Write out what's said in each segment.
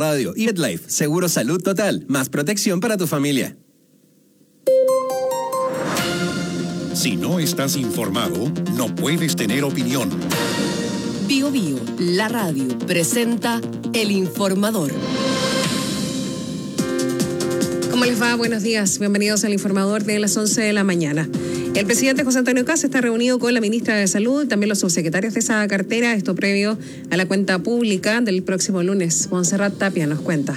Radio y MetLife, Seguro Salud Total, más protección para tu familia. Si no estás informado, no puedes tener opinión. Bio Bio, la radio, presenta El Informador. ¿Cómo les va? Buenos días. Bienvenidos al Informador de las 11 de la mañana. El presidente José Antonio Kast está reunido con la ministra de Salud, también los subsecretarios de esa cartera, esto previo a la cuenta pública del próximo lunes. Montserrat Tapia nos cuenta.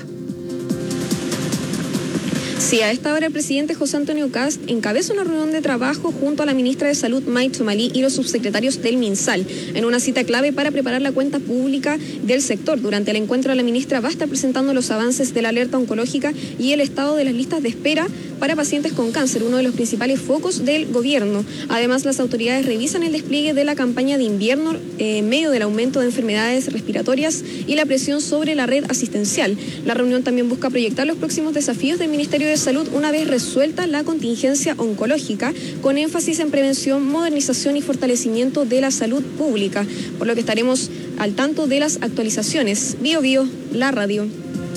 Sí, a esta hora el presidente José Antonio Kast encabeza una reunión de trabajo junto a la ministra de Salud, May Tsomalí, y los subsecretarios del MinSal, en una cita clave para preparar la cuenta pública del sector. Durante el encuentro, la ministra va a estar presentando los avances de la alerta oncológica y el estado de las listas de espera para pacientes con cáncer, uno de los principales focos del gobierno. Además, las autoridades revisan el despliegue de la campaña de invierno en medio del aumento de enfermedades respiratorias y la presión sobre la red asistencial. La reunión también busca proyectar los próximos desafíos del Ministerio de Salud una vez resuelta la contingencia oncológica, con énfasis en prevención, modernización y fortalecimiento de la salud pública, por lo que estaremos al tanto de las actualizaciones. Bio Bio, la radio.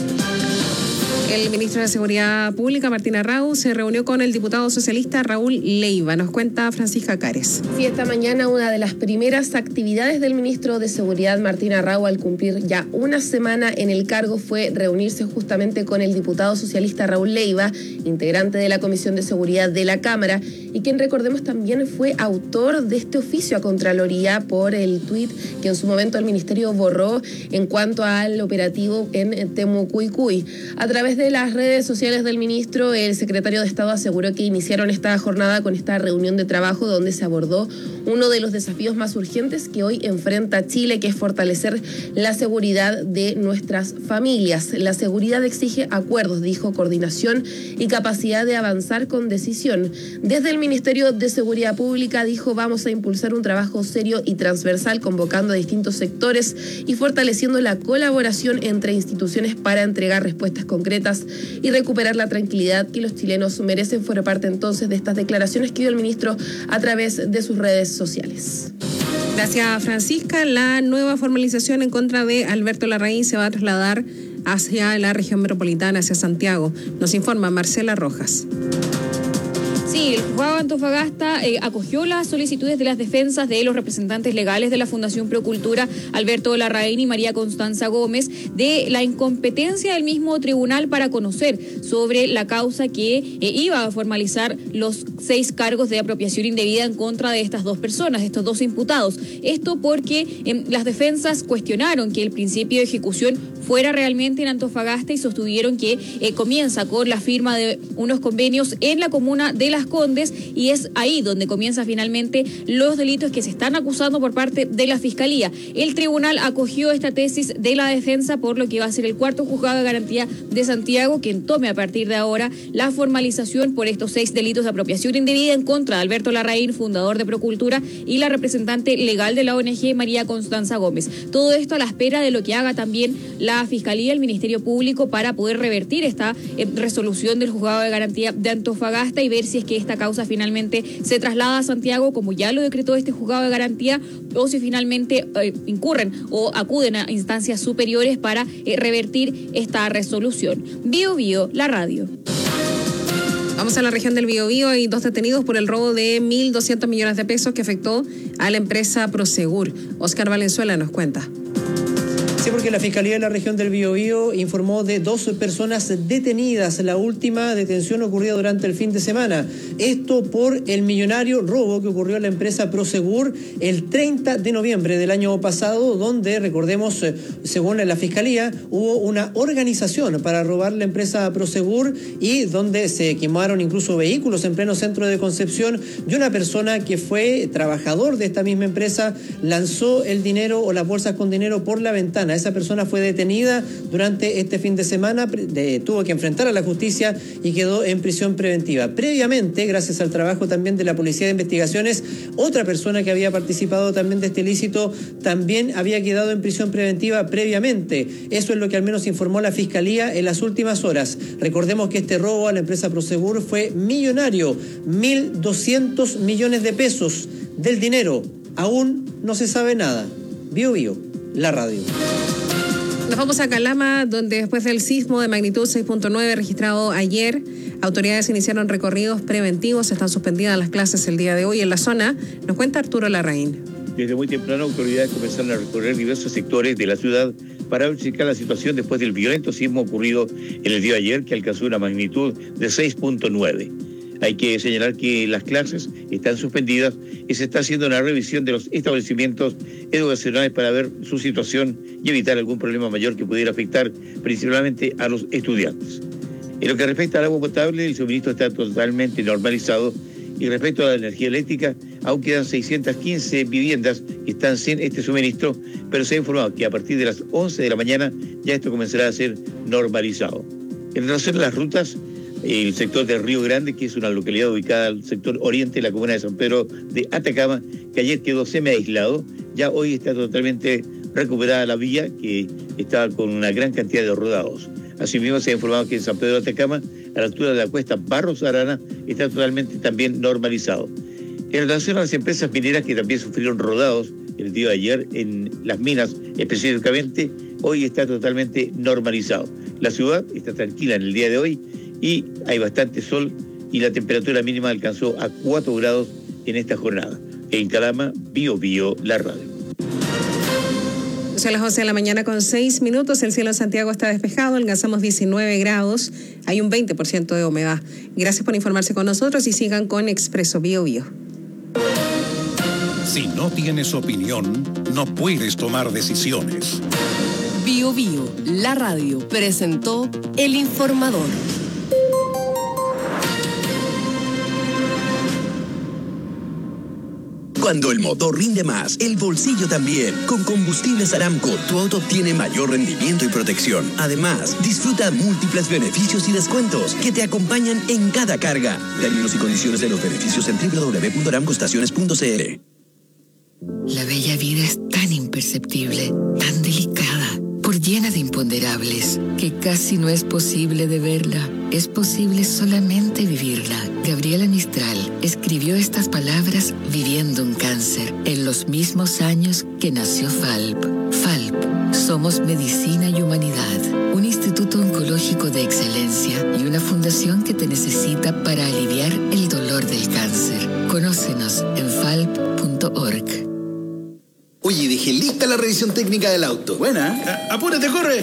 El ministro de Seguridad Pública, Martín Arrau, se reunió con el diputado socialista Raúl Leiva. Nos cuenta Francisca Cares. Sí, esta mañana una de las primeras actividades del ministro de Seguridad, Martín Arrau, al cumplir ya una semana en el cargo, fue reunirse justamente con el diputado socialista Raúl Leiva, integrante de la Comisión de Seguridad de la Cámara, y quien, recordemos, también fue autor de este oficio a Contraloría por el tuit que en su momento el ministerio borró en cuanto al operativo en Temucuicui. A través de las redes sociales del ministro, el secretario de Estado aseguró que iniciaron esta jornada con esta reunión de trabajo donde se abordó uno de los desafíos más urgentes que hoy enfrenta Chile, que es fortalecer la seguridad de nuestras familias. La seguridad exige acuerdos, dijo, coordinación y capacidad de avanzar con decisión. Desde el Ministerio de Seguridad Pública, dijo, vamos a impulsar un trabajo serio y transversal, convocando a distintos sectores y fortaleciendo la colaboración entre instituciones para entregar respuestas concretas y recuperar la tranquilidad que los chilenos merecen. Fue parte entonces de estas declaraciones que dio el ministro a través de sus redes sociales. Gracias, Francisca. La nueva formalización en contra de Alberto Larraín se va a trasladar hacia la región metropolitana, hacia Santiago. Nos informa Marcela Rojas. Sí, el juzgado de Antofagasta acogió las solicitudes de las defensas de los representantes legales de la Fundación Procultura, Alberto Larraín y María Constanza Gómez, de la incompetencia del mismo tribunal para conocer sobre la causa que iba a formalizar los 6 cargos de apropiación indebida en contra de estas dos personas, de estos dos imputados. Esto porque las defensas cuestionaron que el principio de ejecución fuera realmente en Antofagasta y sostuvieron que comienza con la firma de unos convenios en la comuna de Las Condes, y es ahí donde comienza finalmente los delitos que se están acusando por parte de la Fiscalía. El tribunal acogió esta tesis de la defensa, por lo que va a ser el cuarto juzgado de garantía de Santiago quien tome a partir de ahora la formalización por estos 6 delitos de apropiación indebida en contra de Alberto Larraín, fundador de Procultura, y la representante legal de la ONG, María Constanza Gómez. Todo esto a la espera de lo que haga también la Fiscalía, el Ministerio Público, para poder revertir esta resolución del juzgado de garantía de Antofagasta y ver si es que esta causa finalmente se traslada a Santiago, como ya lo decretó este juzgado de garantía, o si finalmente incurren o acuden a instancias superiores para revertir esta resolución. Bio Bio, la radio. Vamos a la región del Biobío. Hay 2 detenidos por el robo de 1.200 millones de pesos que afectó a la empresa Prosegur. Oscar Valenzuela nos cuenta. Sí, porque la Fiscalía de la región del Biobío informó de 2 personas detenidas. La última detención ocurrió durante el fin de semana. Esto por el millonario robo que ocurrió en la empresa Prosegur el 30 de noviembre del año pasado, donde, recordemos, según la Fiscalía, hubo una organización para robar la empresa Prosegur y donde se quemaron incluso vehículos en pleno centro de Concepción, y una persona que fue trabajador de esta misma empresa lanzó el dinero o las bolsas con dinero por la ventana. Esa persona fue detenida durante este fin de semana, tuvo que enfrentar a la justicia y quedó en prisión preventiva. Previamente, gracias al trabajo también de la Policía de Investigaciones, otra persona que había participado también de este ilícito también había quedado en prisión preventiva previamente. Eso es lo que al menos informó la Fiscalía en las últimas horas. Recordemos que este robo a la empresa Prosegur fue millonario, 1.200 millones de pesos del dinero. Aún no se sabe nada. Bio Bio, la radio. Nos vamos a Calama, donde después del sismo de magnitud 6.9 registrado ayer, autoridades iniciaron recorridos preventivos. Están suspendidas las clases el día de hoy en la zona. Nos cuenta Arturo Larraín. Desde muy temprano, autoridades comenzaron a recorrer diversos sectores de la ciudad para verificar la situación después del violento sismo ocurrido en el día de ayer, que alcanzó una magnitud de 6.9. Hay que señalar que las clases están suspendidas y se está haciendo una revisión de los establecimientos educacionales para ver su situación y evitar algún problema mayor que pudiera afectar principalmente a los estudiantes. En lo que respecta al agua potable, el suministro está totalmente normalizado, y respecto a la energía eléctrica, aún quedan 615 viviendas que están sin este suministro, pero se ha informado que a partir de las 11 de la mañana ya esto comenzará a ser normalizado. En relación a las rutas, el sector de Río Grande, que es una localidad ubicada al sector oriente de la comuna de San Pedro de Atacama, que ayer quedó semi-aislado, ya hoy está totalmente recuperada la vía, que estaba con una gran cantidad de rodados. Asimismo, se ha informado que en San Pedro de Atacama, a la altura de la cuesta Barros Arana, está totalmente también normalizado. En relación a las empresas mineras que también sufrieron rodados el día de ayer en las minas específicamente, hoy está totalmente normalizado. La ciudad está tranquila en el día de hoy y hay bastante sol, y la temperatura mínima alcanzó a 4 grados en esta jornada. En Calama, Bio Bio, la radio. A las 11 de la mañana con 6 minutos, el cielo en Santiago está despejado, alcanzamos 19 grados, hay un 20% de humedad. Gracias por informarse con nosotros y sigan con Expreso Bio Bio. Si no tienes opinión, no puedes tomar decisiones. Bio Bio, la radio, presentó El Informador. Cuando el motor rinde más, el bolsillo también. Con Combustibles Aramco, tu auto obtiene mayor rendimiento y protección. Además, disfruta múltiples beneficios y descuentos que te acompañan en cada carga. Términos y condiciones de los beneficios en www.aramcoestaciones.cl. La bella vida es tan imperceptible, tan delicada, por llena de imponderables, que casi no es posible de verla. Es posible solamente vivirla. Gabriela Mistral escribió estas palabras viviendo un cáncer en los mismos años que nació FALP. FALP, somos medicina y humanidad, un instituto oncológico de excelencia y una fundación que te necesita para aliviar el dolor del cáncer. Conócenos en falp.org. Oye, dejé lista la revisión técnica del auto. Buena. Apúrate, corre.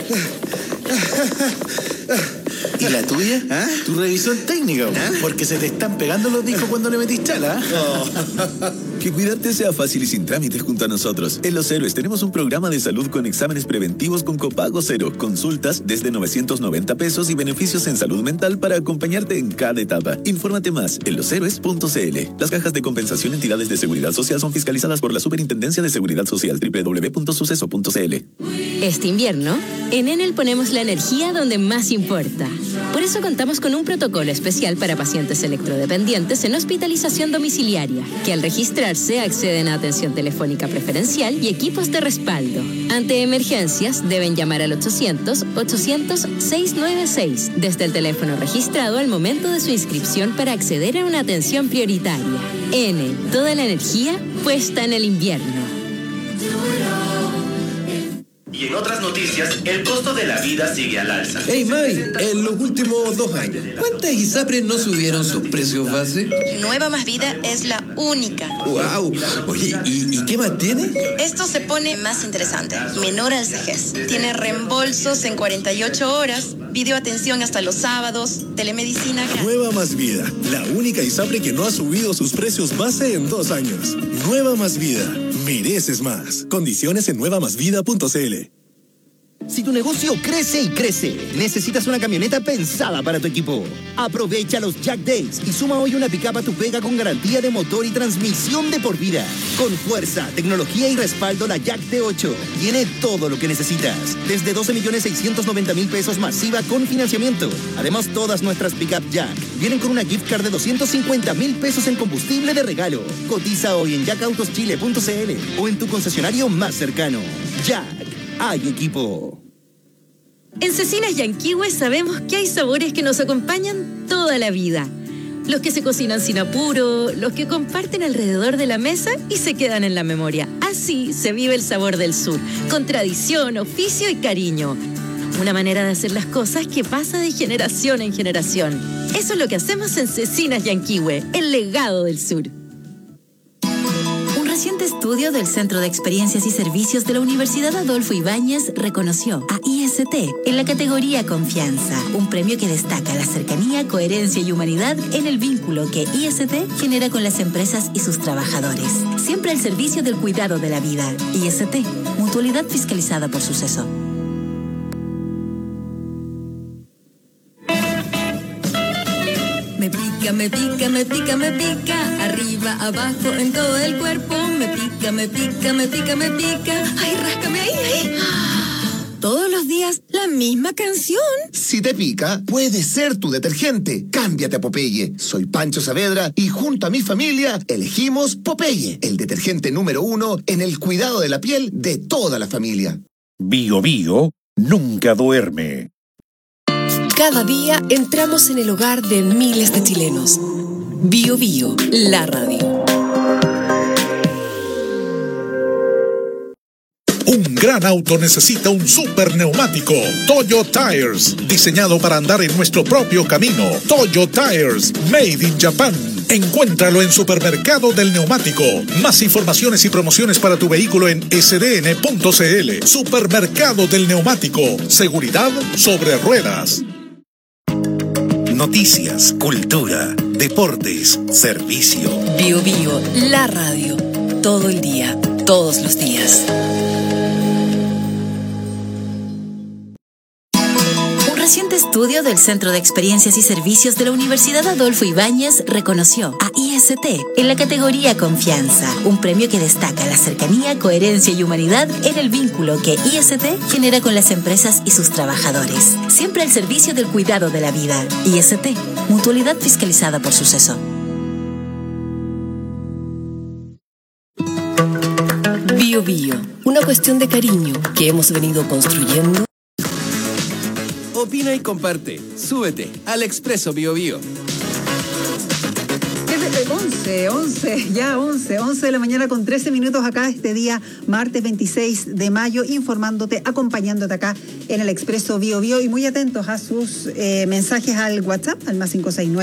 ¿Y la tuya? ¿Ah? Tu revisión técnica, porque se te están pegando los discos cuando le metís chala. Que cuidarte sea fácil y sin trámites junto a nosotros. En Los Héroes tenemos un programa de salud con exámenes preventivos con copago cero, consultas desde 990 pesos y beneficios en salud mental para acompañarte en cada etapa. Infórmate más en loshéroes.cl. Las cajas de compensación entidades de seguridad social son fiscalizadas por la Superintendencia de Seguridad Social, www.suceso.cl. Este invierno, en Enel ponemos la energía donde más importa. Por eso contamos con un protocolo especial para pacientes electrodependientes en hospitalización domiciliaria, que al registrarse acceden a atención telefónica preferencial y equipos de respaldo. Ante emergencias, deben llamar al 800-800-696 desde el teléfono registrado al momento de su inscripción para acceder a una atención prioritaria. Enel, toda la energía puesta en el invierno. Y en otras noticias, el costo de la vida sigue al alza. Hey Mavi, en los últimos 2 años, ¿cuántas ISAPRES no subieron sus precios base? Nueva Más Vida es la única. ¡Wow! Oye, ¿y qué más tiene? Esto se pone más interesante. Menor al CEGES. Tiene reembolsos en 48 horas, videoatención hasta los sábados, telemedicina gratis. Nueva Más Vida, la única ISAPRE que no ha subido sus precios base en 2 años. Nueva Más Vida, mereces más. Condiciones en nuevamasvida.cl. Si tu negocio crece y crece, necesitas una camioneta pensada para tu equipo. Aprovecha los Jack Days y suma hoy una pick-up a tu pega con garantía de motor y transmisión de por vida. Con fuerza, tecnología y respaldo, la Jack T8 tiene todo lo que necesitas. Desde 12.690.000 pesos masiva con financiamiento. Además, todas nuestras pick-up Jack vienen con una gift card de 250.000 pesos en combustible de regalo. Cotiza hoy en jacautoschile.cl o en tu concesionario más cercano. Jack, hay equipo. En Cecinas Yanquihue sabemos que hay sabores que nos acompañan toda la vida. Los que se cocinan sin apuro, los que comparten alrededor de la mesa y se quedan en la memoria. Así se vive el sabor del sur, con tradición, oficio y cariño. Una manera de hacer las cosas que pasa de generación en generación. Eso es lo que hacemos en Cecinas Yanquihue, el legado del sur. Un reciente estudio del Centro de Experiencias y Servicios de la Universidad Adolfo Ibáñez reconoció a IST en la categoría Confianza, un premio que destaca la cercanía, coherencia y humanidad en el vínculo que IST genera con las empresas y sus trabajadores. Siempre al servicio del cuidado de la vida. IST, mutualidad fiscalizada por Suceso. Me pica, me pica, me pica, me pica, arriba, abajo, en todo el cuerpo. Me pica, me pica, me pica, me pica. Ay, ráscame ahí, ahí. Todos los días la misma canción. Si te pica, puede ser tu detergente. Cámbiate a Popeye. Soy Pancho Saavedra y junto a mi familia elegimos Popeye, el detergente número 1 en el cuidado de la piel de toda la familia. Bio Bio nunca duerme. Cada día entramos en el hogar de miles de chilenos. Bio Bio, la radio. Un gran auto necesita un super neumático. Toyo Tires, diseñado para andar en nuestro propio camino. Toyo Tires, made in Japan. Encuéntralo en Supermercado del Neumático. Más informaciones y promociones para tu vehículo en sdn.cl. Supermercado del Neumático. Seguridad sobre ruedas. Noticias, cultura, deportes, servicio. Bio Bio, la radio. Todo el día, todos los días. Un reciente estudio del Centro de Experiencias y Servicios de la Universidad Adolfo Ibáñez reconoció a IST en la categoría Confianza, un premio que destaca la cercanía, coherencia y humanidad en el vínculo que IST genera con las empresas y sus trabajadores. Siempre al servicio del cuidado de la vida. IST, mutualidad fiscalizada por Suceso. Bio Bio, una cuestión de cariño que hemos venido construyendo. Opina y comparte. Súbete al Expreso Bio Bio. 11 de la mañana con 13 minutos acá este día, martes 26 de mayo, informándote, acompañándote acá en el Expreso Bio Bio y muy atentos a sus mensajes al WhatsApp, al más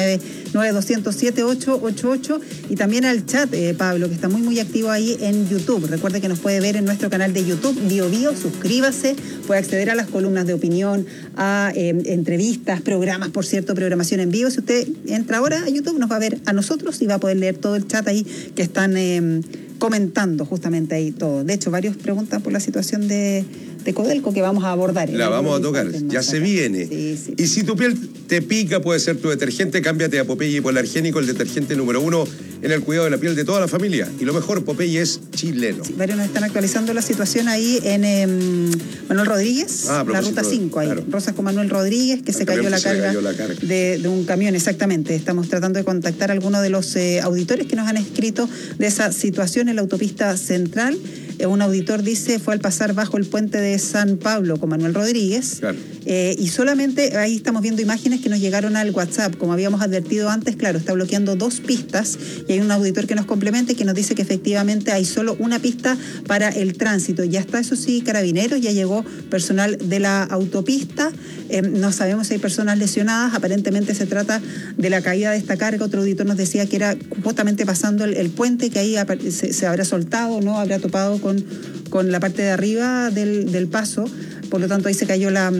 569-9200-7888 y también al chat, Pablo, que está muy activo ahí en YouTube. Recuerde que nos puede ver en nuestro canal de YouTube, Bio Bio, suscríbase, puede acceder a las columnas de opinión, a entrevistas, programas, por cierto, programación en vivo. Si usted entra ahora a YouTube, nos va a ver a nosotros y va a poder leer todo el chat ahí que están comentando justamente ahí todo. De hecho, varios preguntan por la situación de Codelco que vamos a abordar. La vamos a tocar, ya se viene. Sí. Y si tu piel te pica, puede ser tu detergente, cámbiate a Popeye Hipoalergénico, el detergente número 1 en el cuidado de la piel de toda la familia. Y lo mejor, Popeye es chileno. Sí, varios nos están actualizando la situación ahí en Manuel Rodríguez, la ruta 5 ahí. Claro. Rosas con Manuel Rodríguez, que se cayó la carga de un camión, exactamente. Estamos tratando de contactar a algunos de los auditores que nos han escrito de esa situación en la autopista central. Un auditor dice, fue al pasar bajo el puente de San Pablo con Manuel Rodríguez. Claro. Y solamente ahí estamos viendo imágenes que nos llegaron al WhatsApp. Como habíamos advertido antes, claro, está bloqueando 2 pistas y hay un auditor que nos complementa y que nos dice que efectivamente hay solo una pista para el tránsito. Ya está, eso sí, Carabineros, ya llegó personal de la autopista. No sabemos si hay personas lesionadas. Aparentemente se trata de la caída de esta carga. Otro auditor nos decía que era justamente pasando el puente, que ahí se habrá soltado, ¿no? Habrá topado con la parte de arriba del paso. Por lo tanto, ahí se cayó la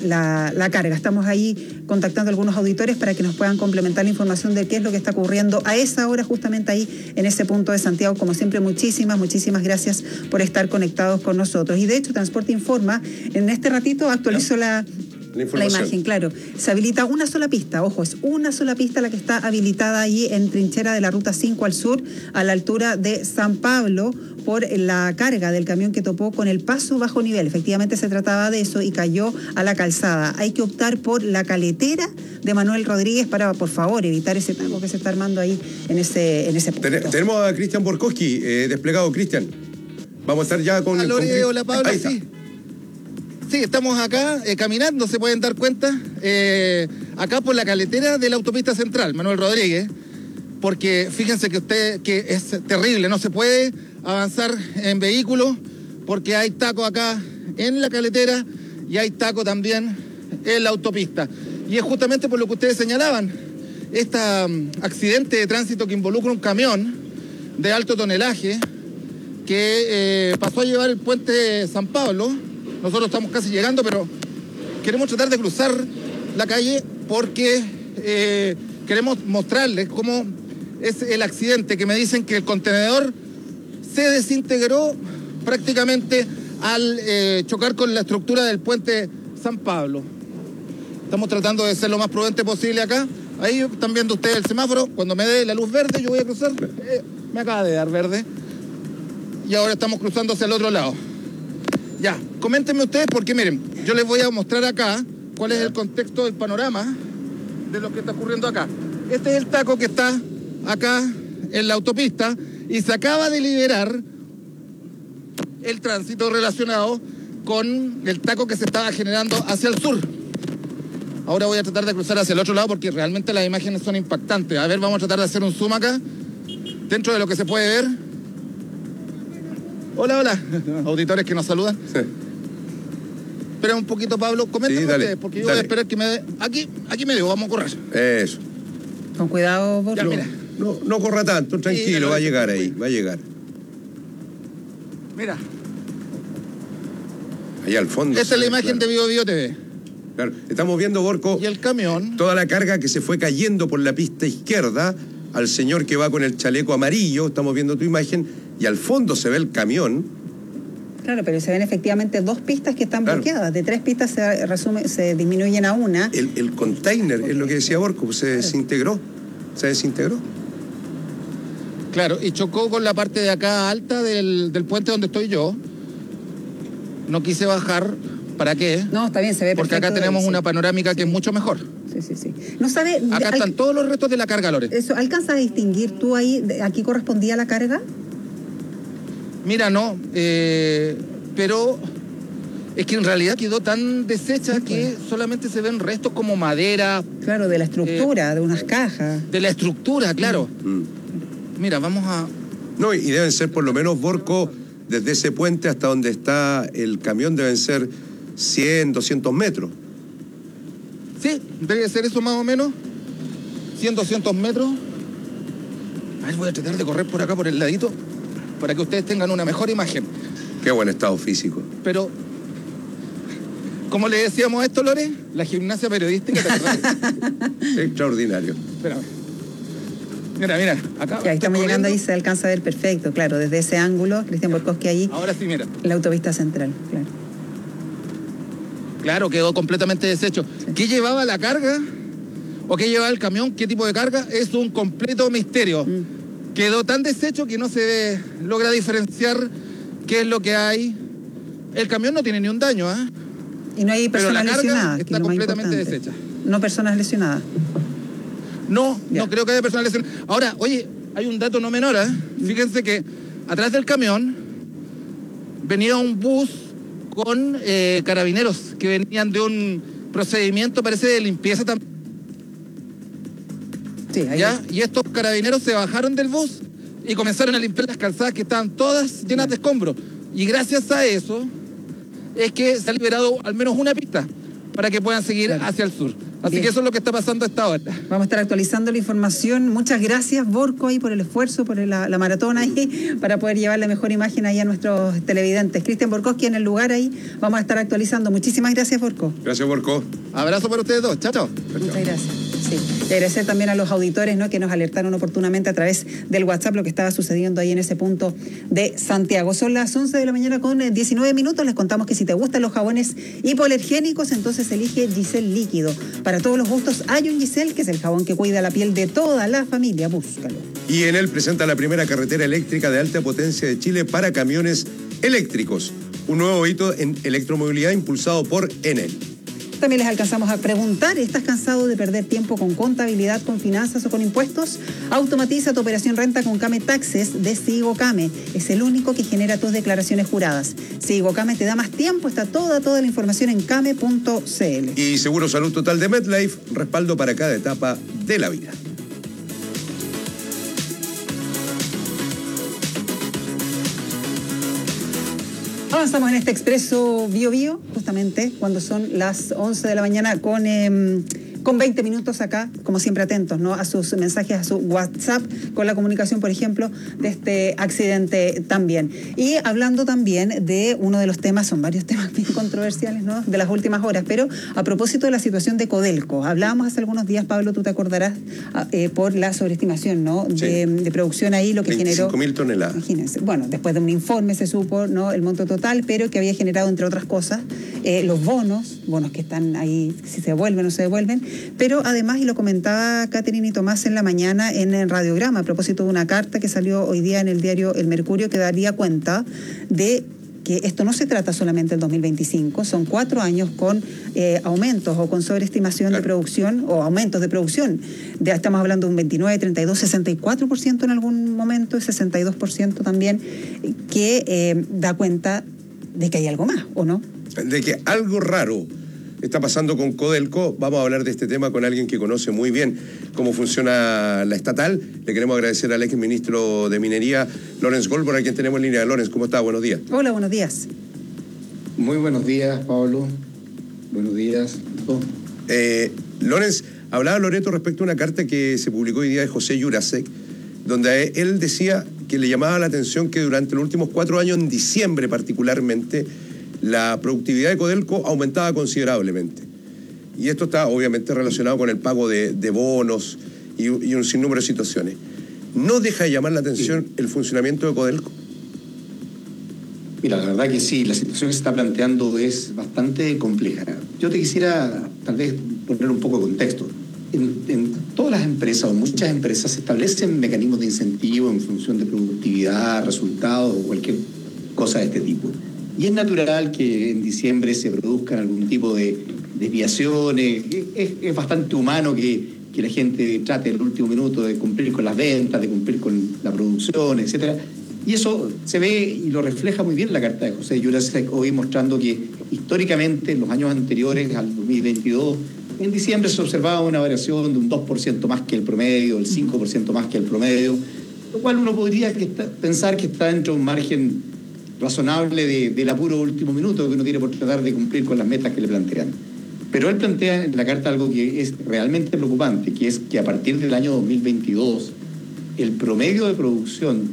carga. Estamos ahí contactando a algunos auditores para que nos puedan complementar la información de qué es lo que está ocurriendo a esa hora, justamente ahí en ese punto de Santiago. Como siempre, muchísimas gracias por estar conectados con nosotros. Y de hecho, Transporte Informa, en este ratito actualizó la imagen, claro. Se habilita una sola pista, ojo, es una sola pista la que está habilitada ahí en trinchera de la ruta 5 al sur, a la altura de San Pablo, por la carga del camión que topó con el paso bajo nivel. Efectivamente se trataba de eso y cayó a la calzada. Hay que optar por la caletera de Manuel Rodríguez para, por favor, evitar ese taco que se está armando ahí en ese punto. Tenemos a Cristian Borkowski, desplegado. Cristian, vamos a estar ya con... Hola, Pablo, sí. Sí, estamos acá caminando, se pueden dar cuenta, acá por la caletera de la autopista central, Manuel Rodríguez, porque fíjense que es terrible, no se puede avanzar en vehículos porque hay taco acá en la caletera y hay taco también en la autopista. Y es justamente por lo que ustedes señalaban, este accidente de tránsito que involucra un camión de alto tonelaje que pasó a llevar el puente San Pablo. Nosotros estamos casi llegando, pero queremos tratar de cruzar la calle porque queremos mostrarles cómo es el accidente, que me dicen que el contenedor se desintegró prácticamente al chocar con la estructura del puente San Pablo. Estamos tratando de ser lo más prudente posible acá. Ahí están viendo ustedes el semáforo. Cuando me dé la luz verde, yo voy a cruzar. Me acaba de dar verde. Y ahora estamos cruzando hacia el otro lado. Ya, coméntenme ustedes porque miren, yo les voy a mostrar acá cuál es el contexto del panorama de lo que está ocurriendo acá. Este es el taco que está acá en la autopista y se acaba de liberar el tránsito relacionado con el taco que se estaba generando hacia el sur. Ahora voy a tratar de cruzar hacia el otro lado porque realmente las imágenes son impactantes. A ver, vamos a tratar de hacer un zoom acá, dentro de lo que se puede ver. Hola, hola. Auditores que nos saludan. Sí. Espera un poquito, Pablo. Coméntame ustedes, porque yo voy a esperar que me dé... Aquí medio, vamos a correr. Eso. Con cuidado, vos. Mira. No corra tanto, tranquilo, sí, va a llegar ahí, va a llegar. Mira. Allá al fondo. Esta es la imagen de Bio TV. Claro, estamos viendo, Borco, y el camión, toda la carga que se fue cayendo por la pista izquierda al señor que va con el chaleco amarillo, estamos viendo tu imagen, y al fondo se ve el camión. Claro, pero se ven efectivamente 2 pistas que están bloqueadas. De 3 pistas se disminuyen a una. El container, es lo que decía Borco, se desintegró. Se desintegró. Claro, y chocó con la parte de acá alta del puente donde estoy yo. No quise bajar. ¿Para qué? No, está bien, se ve porque acá tenemos una panorámica que es mucho mejor. Sí. No sabe... Acá están todos los restos de la carga, Lore. Eso, ¿alcanza a distinguir tú ahí, aquí correspondía la carga? Mira, no, pero es que en realidad quedó tan deshecha que solamente se ven restos como madera. Claro, de la estructura, de unas cajas. De la estructura, claro. Mira, vamos a... No, y deben ser por lo menos, Borco, desde ese puente hasta donde está el camión deben ser 100, 200 metros. Sí, debe ser eso más o menos. 100, 200 metros. A ver, voy a tratar de correr por acá, por el ladito, para que ustedes tengan una mejor imagen. Qué buen estado físico. Pero, ¿cómo le decíamos esto, Lore? La gimnasia periodística, ¿te acordás? Extraordinario. Espérame. Mira, acá. Ya, estamos llegando ahí, se alcanza a ver perfecto, claro, desde ese ángulo, Cristian Borkowski ahí. Ahora sí, mira. La autopista central, claro. Claro, quedó completamente deshecho. Sí. ¿Qué llevaba la carga? ¿O qué llevaba el camión? ¿Qué tipo de carga? Es un completo misterio. Quedó tan deshecho que no se logra diferenciar qué es lo que hay. El camión no tiene ni un daño, ¿eh? Y no hay personas lesionadas. Está completamente deshecha. No personas lesionadas. No creo que haya personas lesionadas. Ahora, oye, hay un dato no menor, ¿eh? Fíjense que atrás del camión venía un bus con carabineros que venían de un procedimiento, parece, de limpieza también. Sí, ¿Ya? Y estos carabineros se bajaron del bus y comenzaron a limpiar las calzadas que estaban todas llenas de escombros. Y gracias a eso es que se ha liberado al menos una pista para que puedan seguir hacia el sur. Así que eso es lo que está pasando a esta hora. Vamos a estar actualizando la información. Muchas gracias, Borco, ahí por el esfuerzo, por la maratón ahí, para poder llevar la mejor imagen ahí a nuestros televidentes. Cristian Borkowski en el lugar ahí, vamos a estar actualizando. Muchísimas gracias, Borco. Gracias, Borco. Abrazo para ustedes dos. Chao. Muchas gracias. Sí. Y agradecer también a los auditores, ¿no?, que nos alertaron oportunamente a través del WhatsApp lo que estaba sucediendo ahí en ese punto de Santiago. Son las 11 de la mañana con 19 minutos. Les contamos que si te gustan los jabones hipoalergénicos, entonces elige Giselle Líquido. Para todos los gustos hay un Giselle, que es el jabón que cuida la piel de toda la familia. Búscalo. Y en él presenta la primera carretera eléctrica de alta potencia de Chile para camiones eléctricos. Un nuevo hito en electromovilidad impulsado por Enel. También les alcanzamos a preguntar, ¿estás cansado de perder tiempo con contabilidad, con finanzas o con impuestos? Automatiza tu operación renta con Came Taxes de Sigocame. Es el único que genera tus declaraciones juradas. Sigocame te da más tiempo, está toda la información en came.cl. Y Seguro Salud Total de MetLife, respaldo para cada etapa de la vida. Avanzamos en este Expreso Bio Bio, justamente cuando son las 11 de la mañana con 20 minutos acá, como siempre atentos, ¿no?, a sus mensajes, a su WhatsApp, con la comunicación, por ejemplo, de este accidente también. Y hablando también de uno de los temas, son varios temas bien controversiales, ¿no?, de las últimas horas, pero a propósito de la situación de Codelco, hablábamos hace algunos días, Pablo, tú te acordarás, por la sobreestimación, ¿no?, sí, de producción ahí, lo que 25 generó... 25.000 toneladas. Imagínense, bueno, después de un informe se supo, ¿no?, el monto total, pero que había generado, entre otras cosas, los bonos que están ahí, si se devuelven o no se devuelven, pero además, y lo comentaba Catherine y Tomás en la mañana en Radiograma, a propósito de una carta que salió hoy día en el diario El Mercurio, que daría cuenta de que esto no se trata solamente del 2025, son 4 años con aumentos o con sobreestimación de producción o aumentos de producción. Estamos hablando de un 29, 32, 64% en algún momento y 62% también, que da cuenta de que hay algo más, ¿o no? De que algo raro está pasando con Codelco. Vamos a hablar de este tema con alguien que conoce muy bien cómo funciona la estatal. Le queremos agradecer al exministro de Minería, Lorenz Goldberg, a quien tenemos en línea. Lorenz, ¿cómo está? Buenos días. Hola, buenos días. Muy buenos días, Pablo. Buenos días. Lorenz, hablaba Loreto respecto a una carta que se publicó hoy día de José Jurasek, donde él decía que le llamaba la atención que durante los últimos 4 años, en diciembre particularmente, la productividad de Codelco aumentaba considerablemente. Y esto está obviamente relacionado con el pago de bonos y un sinnúmero de situaciones. ¿No deja de llamar la atención el funcionamiento de Codelco? Mira, la verdad que sí, la situación que se está planteando es bastante compleja. Yo te quisiera tal vez poner un poco de contexto. En todas las empresas o muchas empresas se establecen mecanismos de incentivo en función de productividad, resultados o cualquier cosa de este tipo. Y es natural que en diciembre se produzcan algún tipo de desviaciones. Es bastante humano que la gente trate el último minuto de cumplir con las ventas, de cumplir con la producción, etcétera. Y eso se ve y lo refleja muy bien la carta de José Jurasek hoy, mostrando que históricamente en los años anteriores al 2022, en diciembre se observaba una variación de un 2% más que el promedio, el 5% más que el promedio, lo cual uno podría pensar que está dentro de un margen razonable del apuro último minuto que uno tiene por tratar de cumplir con las metas que le plantean. Pero él plantea en la carta algo que es realmente preocupante, que es que a partir del año 2022 el promedio de producción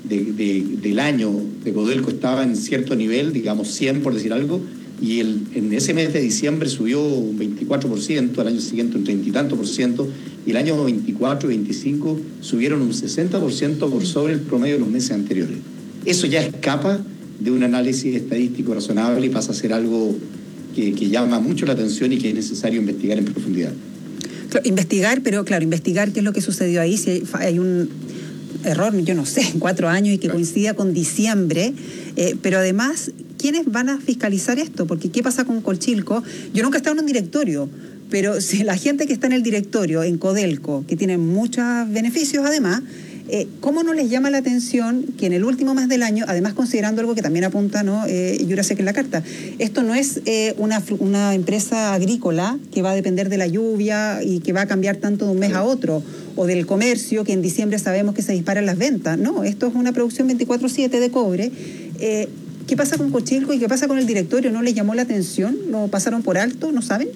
del año de Codelco estaba en cierto nivel, digamos 100 por decir algo, y en ese mes de diciembre subió un 24%, al año siguiente un 30 y tanto por ciento, y el año 24 y 25 subieron un 60% por sobre el promedio de los meses anteriores. Eso ya escapa de un análisis estadístico razonable y pasa a ser algo que llama mucho la atención y que es necesario investigar en profundidad. Investigar qué es lo que sucedió ahí, si hay un error, yo no sé, en 4 años y que coincida con diciembre, pero además, ¿quiénes van a fiscalizar esto? Porque ¿qué pasa con Colchilco? Yo nunca he estado en un directorio, pero si la gente que está en el directorio, en Codelco, que tiene muchos beneficios además, ¿cómo no les llama la atención que en el último mes del año, además considerando algo que también apunta, ¿no?, Jurasek en la carta, esto no es una empresa agrícola que va a depender de la lluvia y que va a cambiar tanto de un mes a otro, o del comercio, que en diciembre sabemos que se disparan las ventas? No, esto es una producción 24/7 de cobre. ¿Qué pasa con Cochilco y qué pasa con el directorio? ¿No les llamó la atención? ¿Lo pasaron por alto? ¿No saben?